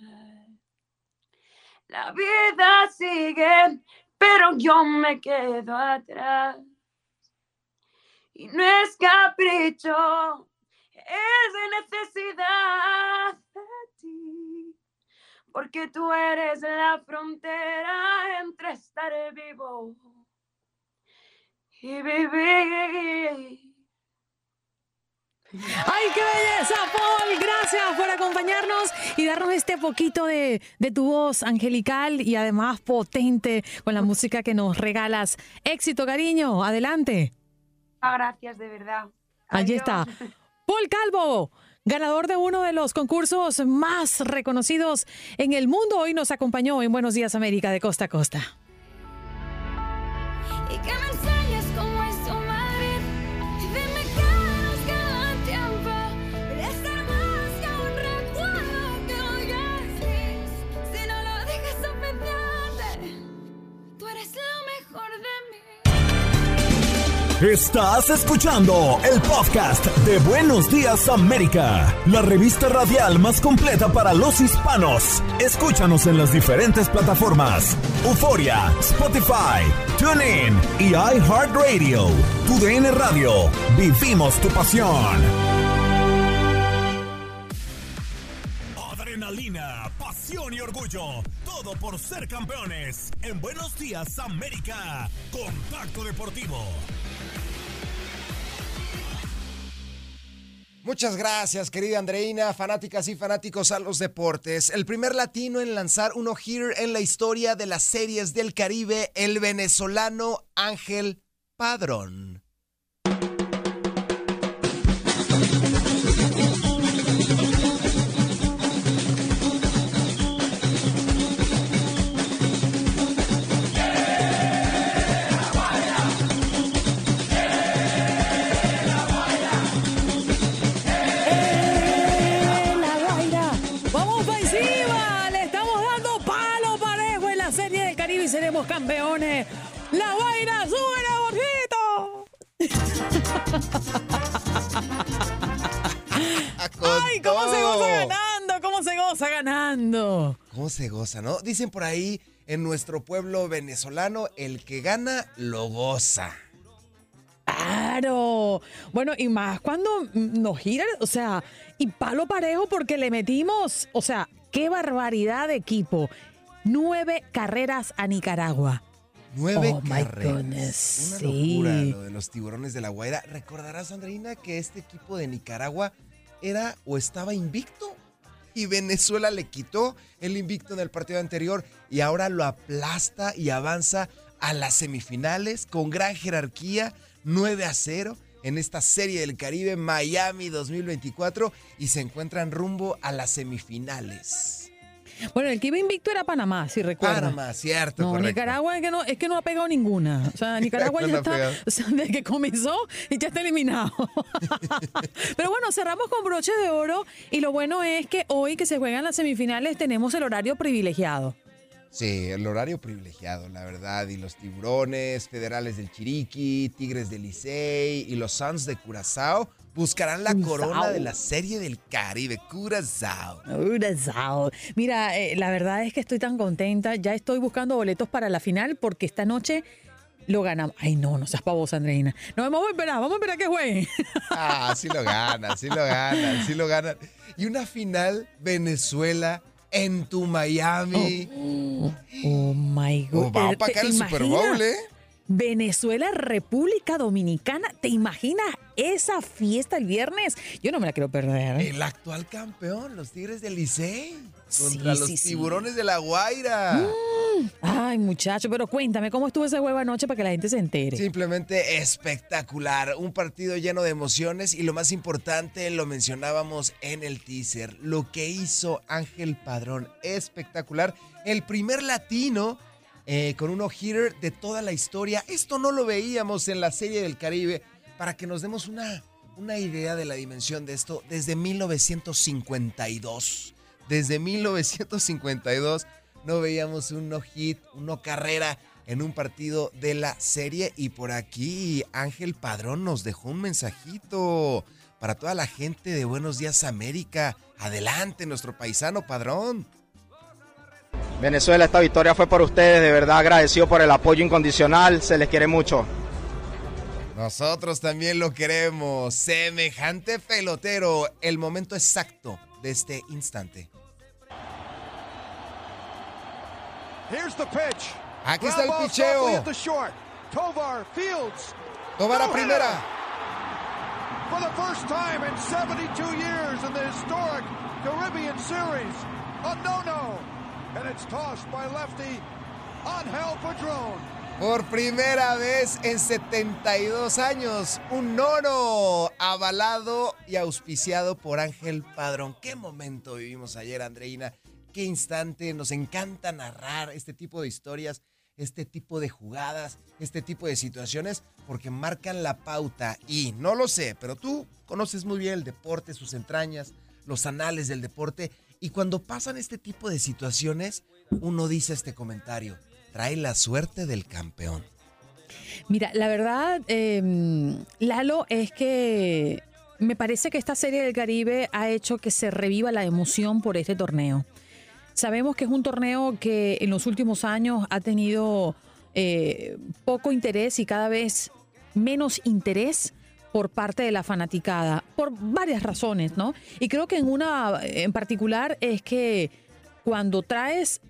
La vida sigue, pero yo me quedo atrás. Y no es capricho, es de necesidad de ti. Porque tú eres la frontera entre estar vivo y vivir. ¡Ay, qué belleza, Paul! Gracias por acompañarnos y darnos este poquito de tu voz angelical y además potente con la música que nos regalas. Éxito, cariño. Adelante. Gracias, de verdad. Allí Adiós. está. Paul Calvo, ganador de uno de los concursos más reconocidos en el mundo. Hoy nos acompañó en Buenos Días, América, de costa a costa. Y que me enseñes cómo es tu Madrid. Y dime qué nos queda de tiempo. Para estar más que un recuerdo que hoy es gris. Si no lo dejas suficiente, tú eres lo mejor de mí. Estás escuchando el podcast de Buenos Días América, la revista radial más completa para los hispanos. Escúchanos en las diferentes plataformas: Euforia, Spotify, TuneIn y iHeartRadio. Tu DN Radio. Vivimos tu pasión. Adrenalina, pasión y orgullo. Todo por ser campeones. En Buenos Días América. Contacto Deportivo. Muchas gracias, querida Andreina, fanáticas y fanáticos a los deportes. El primer latino en lanzar un no-hitter en la historia de las series del Caribe, el venezolano Ángel Padrón. La Guaira. Vamos para encima. Le estamos dando palo parejo en la serie del Caribe y seremos campeones. La Guaira, súbele, Borjito. Ay, cómo se goza ganando, cómo se goza ganando. ¿Cómo se goza, no? Dicen por ahí en nuestro pueblo venezolano, el que gana lo goza. Claro. Bueno, y más cuando nos giran, o sea, y palo parejo porque le metimos, o sea, qué barbaridad de equipo. 9 carreras a Nicaragua. 9 Oh, my carreras. goodness, Una sí. locura lo de los Tiburones de la Guaira. ¿Recordarás, Andreina, que este equipo de Nicaragua era o estaba invicto? Y Venezuela le quitó el invicto en el partido anterior y ahora lo aplasta y avanza a las semifinales con gran jerarquía, 9-0 en esta serie del Caribe Miami 2024 y se encuentran rumbo a las semifinales. Bueno, el que iba invicto era Panamá, si recuerdas. Panamá, cierto, No, correcto. Nicaragua es que no ha pegado ninguna. O sea, Nicaragua No ya ha está, pegado. o sea, desde que comenzó y ya está eliminado. Pero bueno, cerramos con broche de oro y lo bueno es que hoy que se juegan las semifinales tenemos el horario privilegiado. Sí, el horario privilegiado, la verdad. Y los Tiburones, Federales del Chiriquí, Tigres del Licey y los Suns de Curazao buscarán la corona de la Serie del Caribe. Curazao. Mira, la verdad es que estoy tan contenta. Ya estoy buscando boletos para la final porque esta noche lo ganamos. Ay, no seas pavosa, Andreina. No, vamos a esperar que jueguen. Ah, sí lo ganan, sí lo ganan, sí lo ganan. Y una final Venezuela en tu Miami. Oh my God. Va a pagar el Super Bowl, ¿eh? Venezuela, República Dominicana. ¿Te imaginas esa fiesta el viernes? Yo no me la quiero perder. El actual campeón, los Tigres del Licey, contra los sí. Tiburones de La Guaira. Ay, muchacho, pero cuéntame, ¿cómo estuvo ese juego anoche para que la gente se entere? Simplemente espectacular, un partido lleno de emociones y lo más importante, lo mencionábamos en el teaser, lo que hizo Ángel Padrón, espectacular, el primer latino con un no-hitter de toda la historia. Esto no lo veíamos en la Serie del Caribe, para que nos demos una idea de la dimensión de esto, desde 1952. Desde 1952 no veíamos un no-hit, un no-carrera en un partido de la serie. Y por aquí Ángel Padrón nos dejó un mensajito para toda la gente de Buenos Días América. Adelante, nuestro paisano Padrón. Venezuela, esta victoria fue por ustedes, de verdad agradecido por el apoyo incondicional, se les quiere mucho. Nosotros también lo queremos. Semejante pelotero, el momento exacto de este instante. Aquí está el picheo. Tovar a primera. For the first time in 72 years in the historic Caribbean Series, a no-no, and it's tossed by lefty Ángel Padrón. Por primera vez en 72 años, un nono avalado y auspiciado por Ángel Padrón. ¿Qué momento vivimos ayer, Andreina? ¿Qué instante? Nos encanta narrar este tipo de historias, este tipo de jugadas, este tipo de situaciones, porque marcan la pauta. Y no lo sé, pero tú conoces muy bien el deporte, sus entrañas, los anales del deporte. Y cuando pasan este tipo de situaciones, uno dice este comentario: trae la suerte del campeón. Mira, la verdad, Lalo, es que me parece que esta Serie del Caribe ha hecho que se reviva la emoción por este torneo. Sabemos que es un torneo que en los últimos años ha tenido poco interés y cada vez menos interés por parte de la fanaticada, por varias razones, ¿no? Y creo que una en particular es que cuando traes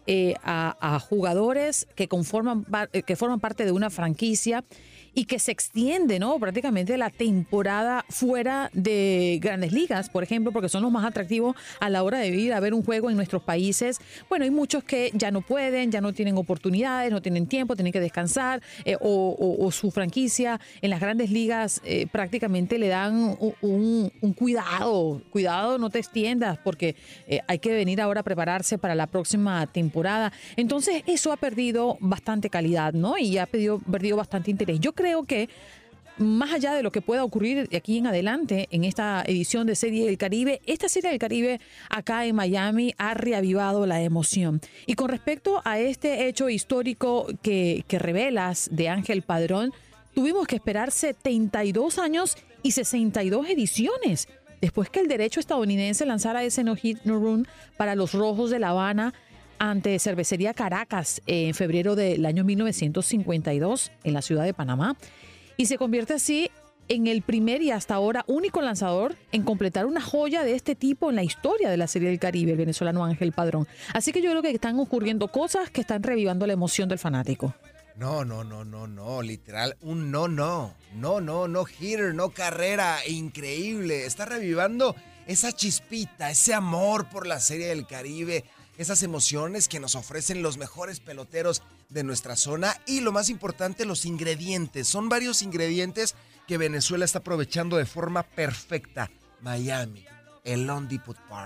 a jugadores que forman parte de una franquicia y que se extiende, ¿no?, prácticamente la temporada fuera de Grandes Ligas, por ejemplo, porque son los más atractivos a la hora de ir a ver un juego en nuestros países. Bueno, hay muchos que ya no pueden, ya no tienen oportunidades, no tienen tiempo, tienen que descansar, o su franquicia en las Grandes Ligas prácticamente le dan un cuidado, no te extiendas, porque hay que venir ahora a prepararse para la próxima temporada. Entonces eso ha perdido bastante calidad, ¿no? Y ha perdido bastante interés. Yo creo que más allá de lo que pueda ocurrir de aquí en adelante en esta edición de Serie del Caribe, esta Serie del Caribe acá en Miami ha reavivado la emoción. Y con respecto a este hecho histórico que revelas de Ángel Padrón, tuvimos que esperar 72 años y 62 ediciones después que el derecho estadounidense lanzara ese no-hit, no-run para los Rojos de La Habana ante Cervecería Caracas en febrero del año 1952 en la ciudad de Panamá, y se convierte así en el primer y hasta ahora único lanzador en completar una joya de este tipo en la historia de la Serie del Caribe, el venezolano Ángel Padrón. Así que yo creo que están ocurriendo cosas que están revivando la emoción del fanático. No, literal, un no hitter, no carrera, increíble. Está revivando esa chispita, ese amor por la Serie del Caribe, esas emociones que nos ofrecen los mejores peloteros de nuestra zona y lo más importante, los ingredientes. Son varios ingredientes que Venezuela está aprovechando de forma perfecta. Miami, el Lone Depot Park,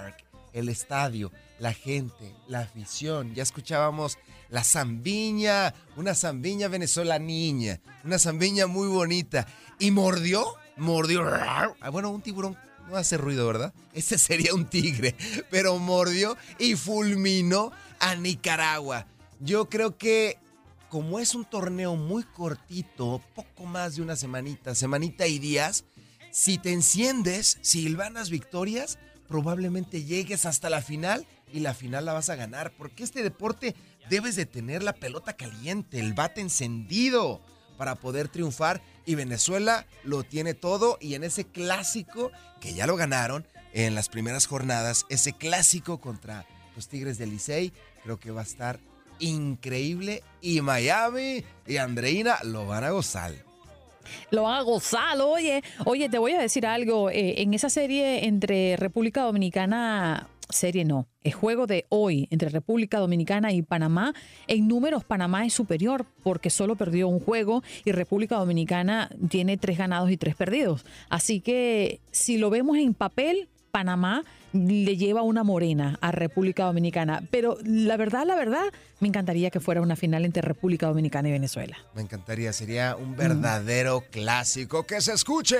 el estadio, la gente, la afición. Ya escuchábamos la zambiña, una zambiña venezolaniña, una zambiña muy bonita. Y mordió. Bueno, un tiburón no hace ruido, ¿verdad? Ese sería un tigre, pero mordió y fulminó a Nicaragua. Yo creo que como es un torneo muy cortito, poco más de una semanita y días, si te enciendes, si hilvanas victorias, probablemente llegues hasta la final y la final la vas a ganar, porque este deporte debes de tener la pelota caliente, el bate encendido para poder triunfar, y Venezuela lo tiene todo. Y en ese clásico, que ya lo ganaron en las primeras jornadas, ese clásico contra los Tigres del Licey, creo que va a estar increíble, y Miami y Andreina lo van a gozar. Lo van a gozar, oye, te voy a decir algo, en esa serie entre República Dominicana, el juego de hoy entre República Dominicana y Panamá, en números Panamá es superior porque solo perdió un juego y República Dominicana tiene 3 ganados y 3 perdidos. Así que si lo vemos en papel, Panamá le lleva una morena a República Dominicana. Pero la verdad, me encantaría que fuera una final entre República Dominicana y Venezuela. Me encantaría, sería un verdadero clásico. ¡Que se escuche!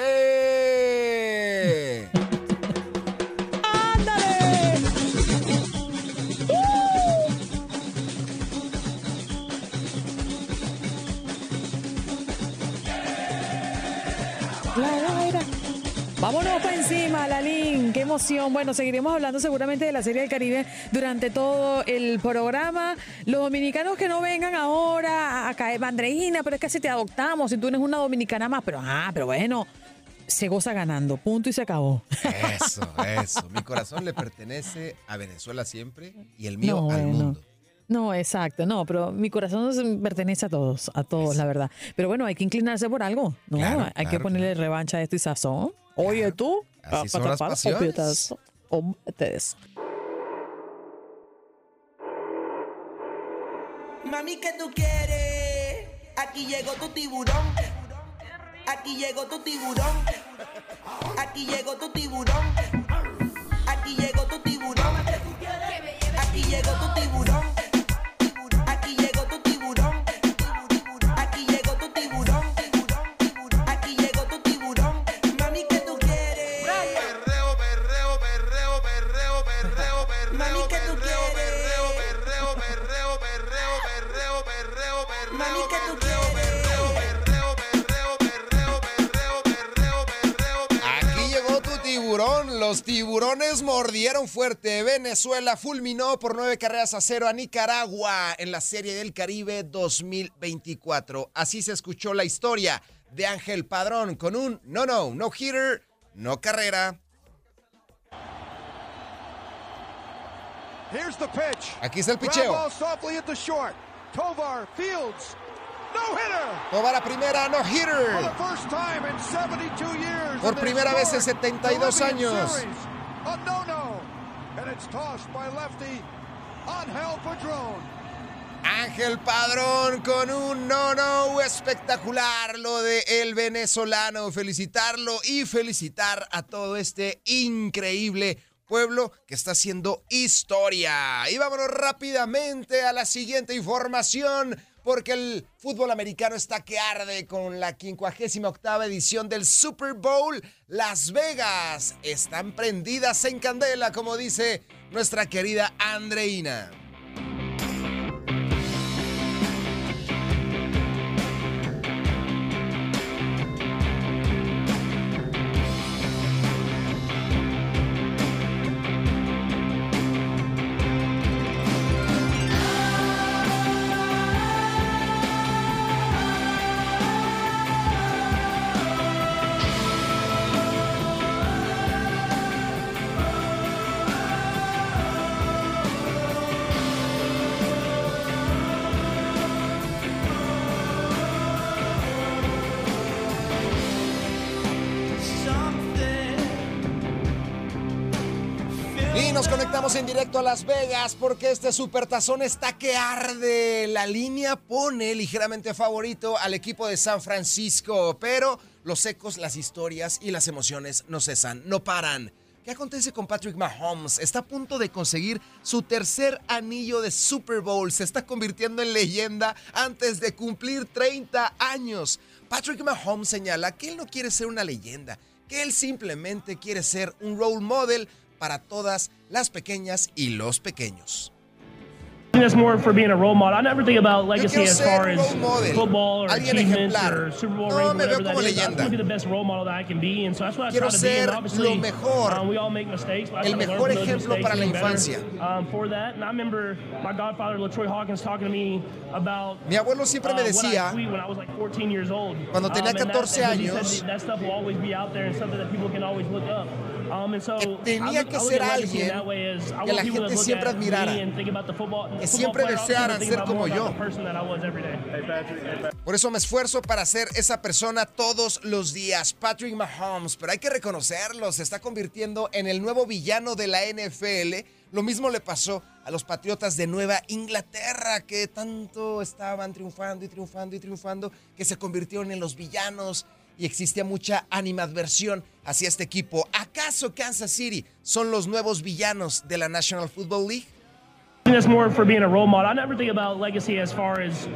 Vámonos para encima, Lalín. Qué emoción. Bueno, seguiremos hablando seguramente de la Serie del Caribe durante todo el programa. Los dominicanos que no vengan ahora a caer, Andreina, pero es que si te adoptamos, si tú eres una dominicana más, pero bueno, se goza ganando, punto y se acabó. Eso. Mi corazón le pertenece a Venezuela siempre y el mío al mundo. No, exacto, pero mi corazón pertenece a todos, la verdad. Pero bueno, hay que inclinarse por algo, ¿no? Claro, hay que ponerle revancha a esto y sazón. Oye, tú, así son las pasiones. Mami, ¿qué tú quieres? Aquí llegó tu tiburón. Aquí llegó tu tiburón. Aquí llegó tu tiburón. Aquí llegó tu tiburón. Aquí llegó tu tiburón. Aquí llegó tu tiburón. Aquí llegó tu tiburón. Aquí llegó tu tiburón. Mami, ¿qué tú quieres? Perreo, perreo, perreo, perreo, perreo, perreo. Mami, ¿qué tú quieres? Perreo, perreo, perreo, perreo, perreo, perreo, perreo. Mami, ¿qué tú quieres? Los tiburones mordieron fuerte. Venezuela fulminó por 9-0 a Nicaragua en la Serie del Caribe 2024. Así se escuchó la historia de Ángel Padrón con un no hitter, no carrera. Aquí está el picheo. Tovar Fields. No-hitter. Tovar a primera, no-hitter. Por primera vez en 72 años. A no-no. And it's tossed by lefty Ángel Padrón. Ángel Padrón con un no espectacular lo de el venezolano. Felicitarlo y felicitar a todo este increíble pueblo que está haciendo historia. Y vámonos rápidamente a la siguiente información, porque el fútbol americano está que arde con la 58ª edición del Super Bowl. Las Vegas están prendidas en candela, como dice nuestra querida Andreina. Y nos conectamos en directo a Las Vegas porque este supertazón está que arde. La línea pone ligeramente favorito al equipo de San Francisco, pero los ecos, las historias y las emociones no cesan, no paran. ¿Qué acontece con Patrick Mahomes? Está a punto de conseguir su tercer anillo de Super Bowl. Se está convirtiendo en leyenda antes de cumplir 30 años. Patrick Mahomes señala que él no quiere ser una leyenda, que él simplemente quiere ser un role model para todas las pequeñas y los pequeños. That's more for being a role model. I never think about legacy as ser far as role model, football or alguien achievements ejemplar. or Super Bowl No, rings, me veo whatever that como is. I leyenda. want to be the best role model that I can be, and so that's what I Quiero try to be. ser And obviously, lo mejor, we all make mistakes, but I el try to learn mejor from those ejemplo mistakes para la and get better, infancia. for that. And I remember my godfather, LaTroy Hawkins, talking to me about Mi abuelo siempre me what I decía, tweet when I was like 14 years old. cuando tenía And 14 that, he años, said that stuff will always be out there and something that people can always look up. And so que tenía que ser alguien que la gente siempre admirara, que siempre desearan ser como yo. Por eso me esfuerzo para ser esa persona todos los días, Patrick Mahomes. Pero hay que reconocerlo, se está convirtiendo en el nuevo villano de la NFL. Lo mismo le pasó a los Patriotas de Nueva Inglaterra, que tanto estaban triunfando y triunfando y triunfando, que se convirtieron en los villanos y existía mucha animadversión hacia este equipo. ¿Acaso Kansas City son los nuevos villanos de la National Football League? That's more for being a role model. I never think about legacy as far as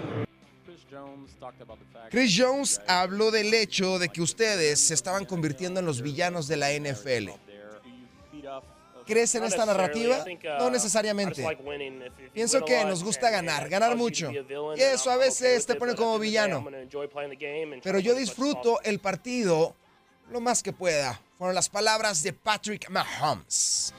Chris Jones habló del hecho de que ustedes se estaban convirtiendo en los villanos de la NFL. ¿Crees en esta narrativa? No necesariamente. Pienso que nos gusta ganar mucho. Y eso a veces te pone como villano. Pero yo disfruto el partido lo más que pueda. Fueron las palabras de Patrick Mahomes.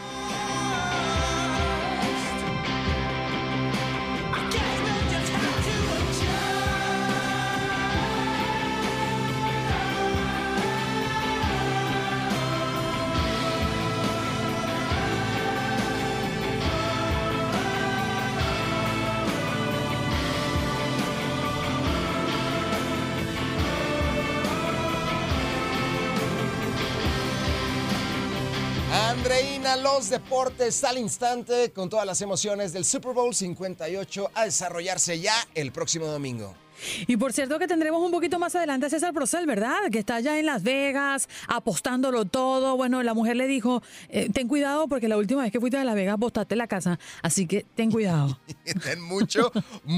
Andreina, los deportes al instante con todas las emociones del Super Bowl 58 a desarrollarse ya el próximo domingo. Y por cierto que tendremos un poquito más adelante a César Procel, ¿verdad? Que está allá en Las Vegas apostándolo todo. Bueno, la mujer le dijo, ten cuidado porque la última vez que fuiste a Las Vegas apostaste la casa, así que ten cuidado. Ten mucho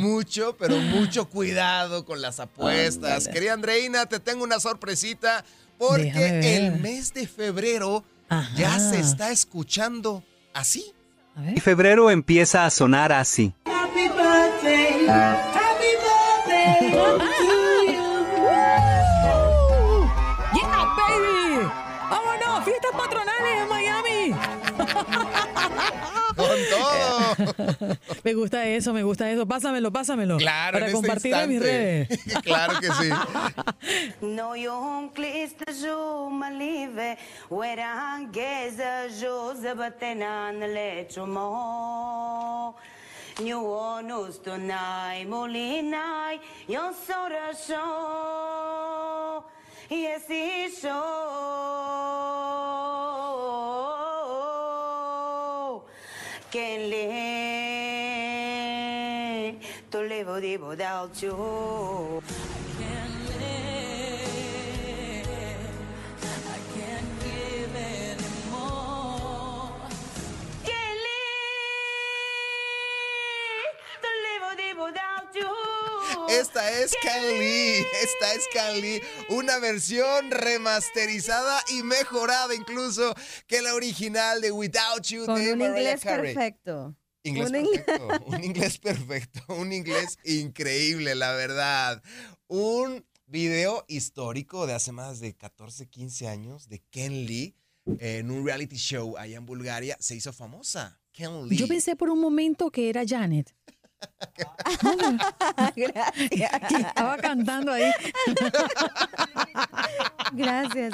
cuidado con las apuestas. Ándale. Querida Andreina, te tengo una sorpresita porque el mes de febrero ya se está escuchando así. Y febrero empieza a sonar así. Happy birthday to you. ¡Yeah, baby! ¡Vámonos! ¡Fiestas patronales en Miami! ¡Con todo! Me gusta eso. Pásamelo. Claro, para en compartirlo en mis redes. Claro que sí. No yon kliste jo ma live where angeza jo zabatenan lecho mo New onus tonai molinai yon sora show yes show Ken le to levo di bodal jo Esta es Kylie, una versión remasterizada y mejorada incluso que la original de Without You Con de un Mariah inglés Carey. perfecto. Un inglés perfecto, un inglés increíble, la verdad. Un video histórico de hace más de 14, 15 años de Ken Lee en un reality show allá en Bulgaria. Se hizo famosa, Ken Lee. Yo pensé por un momento que era Janet. Gracias. Que estaba cantando ahí. Gracias.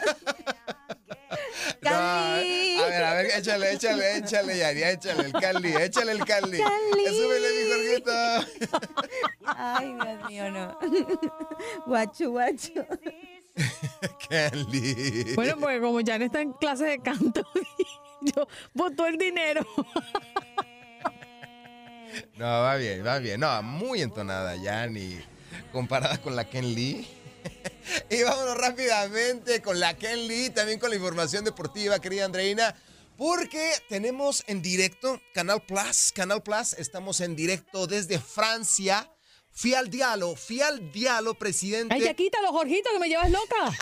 No, a ver, échale, Yani, échale el Cali. Súbele, mi Jorgito. Ay, Dios mío, no. Guacho. Cali. Bueno, porque como Janet está en clase de canto, yo botó el dinero. No, va bien. No, muy entonada, Yani. Comparada con la Ken Lee. Y vámonos rápidamente con la Ken Lee, también con la información deportiva, querida Andreina, porque tenemos en directo Canal Plus, estamos en directo desde Francia. Fial Diallo, presidente. Ay, ya quítalo, Jorgito, que me llevas loca.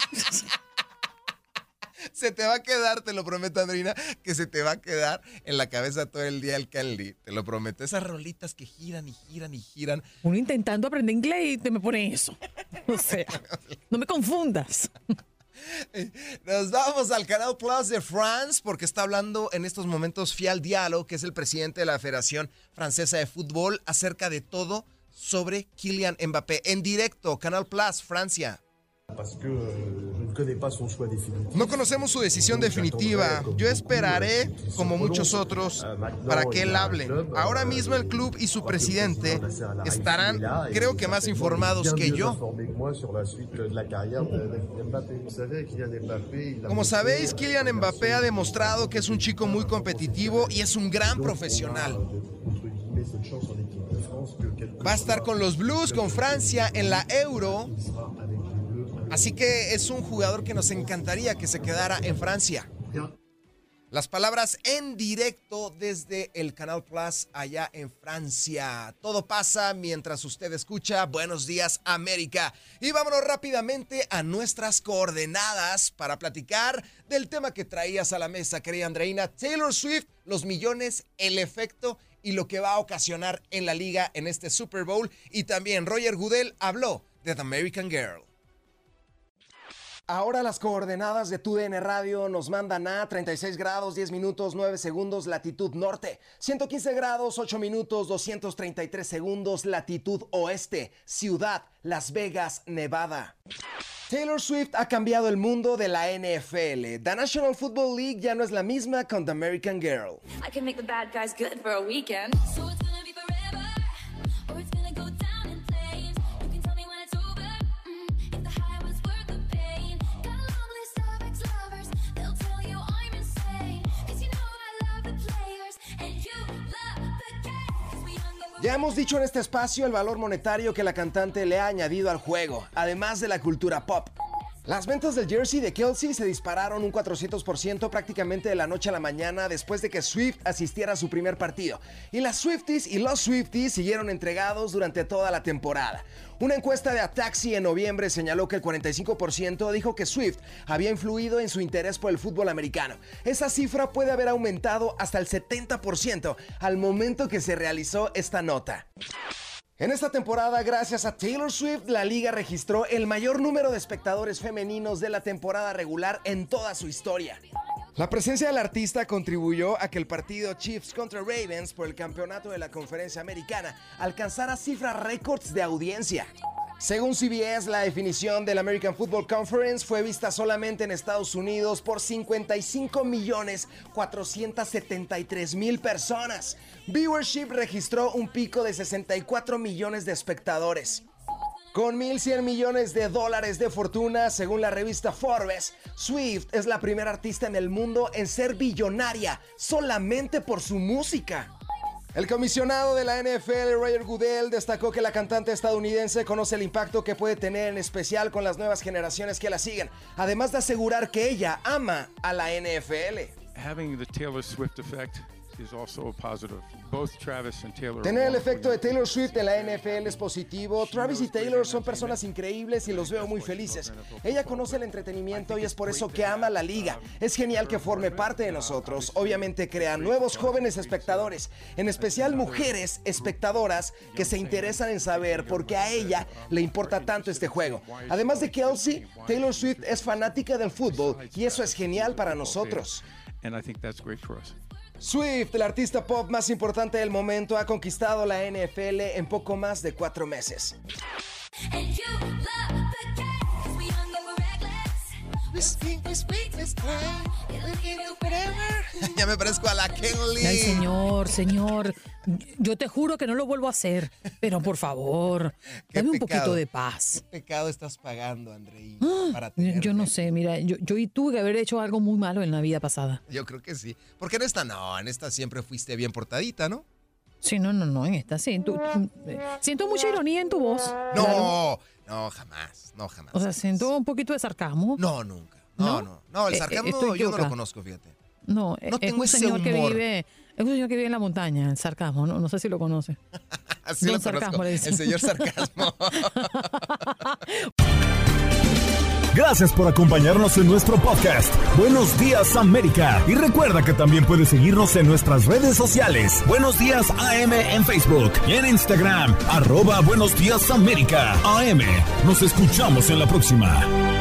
Se te va a quedar, te lo prometo, Andreina, que se te va a quedar en la cabeza todo el día el Ken Lee. Te lo prometo. Esas rolitas que giran y giran y giran. Uno intentando aprender inglés y te me pone eso. O sea, no me confundas. Nos vamos al Canal Plus de France porque está hablando en estos momentos Fial Diallo, que es el presidente de la Federación Francesa de Fútbol, acerca de todo sobre Kylian Mbappé. En directo, Canal Plus, Francia. No conocemos su decisión definitiva. Yo esperaré, como muchos otros, para que él hable. Ahora mismo el club y su presidente estarán, creo que más informados que yo. Como sabéis, Kylian Mbappé ha demostrado que es un chico muy competitivo y es un gran profesional. Va a estar con los Blues, con Francia en la Euro. Así que es un jugador que nos encantaría que se quedara en Francia. Las palabras en directo desde el Canal Plus allá en Francia. Todo pasa mientras usted escucha Buenos Días América. Y vámonos rápidamente a nuestras coordenadas para platicar del tema que traías a la mesa, querida Andreina. Taylor Swift, los millones, el efecto y lo que va a ocasionar en la liga en este Super Bowl. Y también Roger Goodell habló de The American Girl. Ahora las coordenadas de TUDN Radio nos mandan a 36 grados, 10 minutos, 9 segundos, latitud norte. 115 grados, 8 minutos, 233 segundos, latitud oeste. Ciudad, Las Vegas, Nevada. Taylor Swift ha cambiado el mundo de la NFL. The National Football League ya no es la misma con The American Girl. I can make the bad guys good for a weekend. So it's gonna be forever, or it's gonna go down in flames. You can tell me when it's over, if the high was worth the pain. Got a long list of ex-lovers, they'll tell you I'm insane. 'Cause you know I love the players, and you love the game. 'Cause we don't go. Ya hemos dicho en este espacio el valor monetario que la cantante le ha añadido al juego, además de la cultura pop. Las ventas del jersey de Kelce se dispararon un 400% prácticamente de la noche a la mañana después de que Swift asistiera a su primer partido. Y las Swifties y los Swifties siguieron entregados durante toda la temporada. Una encuesta de Ataxi en noviembre señaló que el 45% dijo que Swift había influido en su interés por el fútbol americano. Esa cifra puede haber aumentado hasta el 70% al momento que se realizó esta nota. En esta temporada, gracias a Taylor Swift, la liga registró el mayor número de espectadores femeninos de la temporada regular en toda su historia. La presencia del artista contribuyó a que el partido Chiefs contra Ravens por el campeonato de la Conferencia Americana alcanzara cifras récords de audiencia. Según CBS, la definición del American Football Conference fue vista solamente en Estados Unidos por 55.473.000 personas. Viewership registró un pico de 64 millones de espectadores. Con $1,100 millones de fortuna, según la revista Forbes, Swift es la primera artista en el mundo en ser billonaria solamente por su música. El comisionado de la NFL, Roger Goodell, destacó que la cantante estadounidense conoce el impacto que puede tener, en especial con las nuevas generaciones que la siguen, además de asegurar que ella ama a la NFL. Having the Taylor Swift effect is also a positive. Both Travis and Taylor. Tener el efecto de Taylor Swift en la NFL es positivo. Travis y Taylor son personas increíbles y los veo muy felices. Ella conoce el entretenimiento y es por eso que ama la liga. Es genial que forme parte de nosotros. Obviamente crea nuevos jóvenes espectadores, en especial mujeres espectadoras que se interesan en saber por qué a ella le importa tanto este juego. Además de Kelce, Taylor Swift es fanática del fútbol y eso es genial para nosotros. And I think that's great for us. Swift, el artista pop más importante del momento, ha conquistado la NFL en poco más de 4 meses. Ya me parezco a la Ken Lee. Ay, señor, yo te juro que no lo vuelvo a hacer, pero por favor, dame un poquito de paz. ¿Qué pecado estás pagando, Andreina? Yo no sé, mira, yo tuve que haber hecho algo muy malo en la vida pasada. Yo creo que sí. Porque en esta siempre fuiste bien portadita, ¿no? Sí, no, en esta sí. Siento mucha ironía en tu voz. No, No, jamás. No, jamás. O sea, siento un poquito de sarcasmo. No, nunca. No, el sarcasmo yo no lo conozco, fíjate. No, No es tengo un ese señor que humor. vive, es un señor que vive en la montaña, el sarcasmo, no sé si lo conoce. Así Don lo conozco. Sarcasmo le dicen. El señor Sarcasmo. Gracias por acompañarnos en nuestro podcast. Buenos Días América. Y recuerda que también puedes seguirnos en nuestras redes sociales. Buenos Días AM en Facebook y en Instagram. @Buenos Días América. AM. Nos escuchamos en la próxima.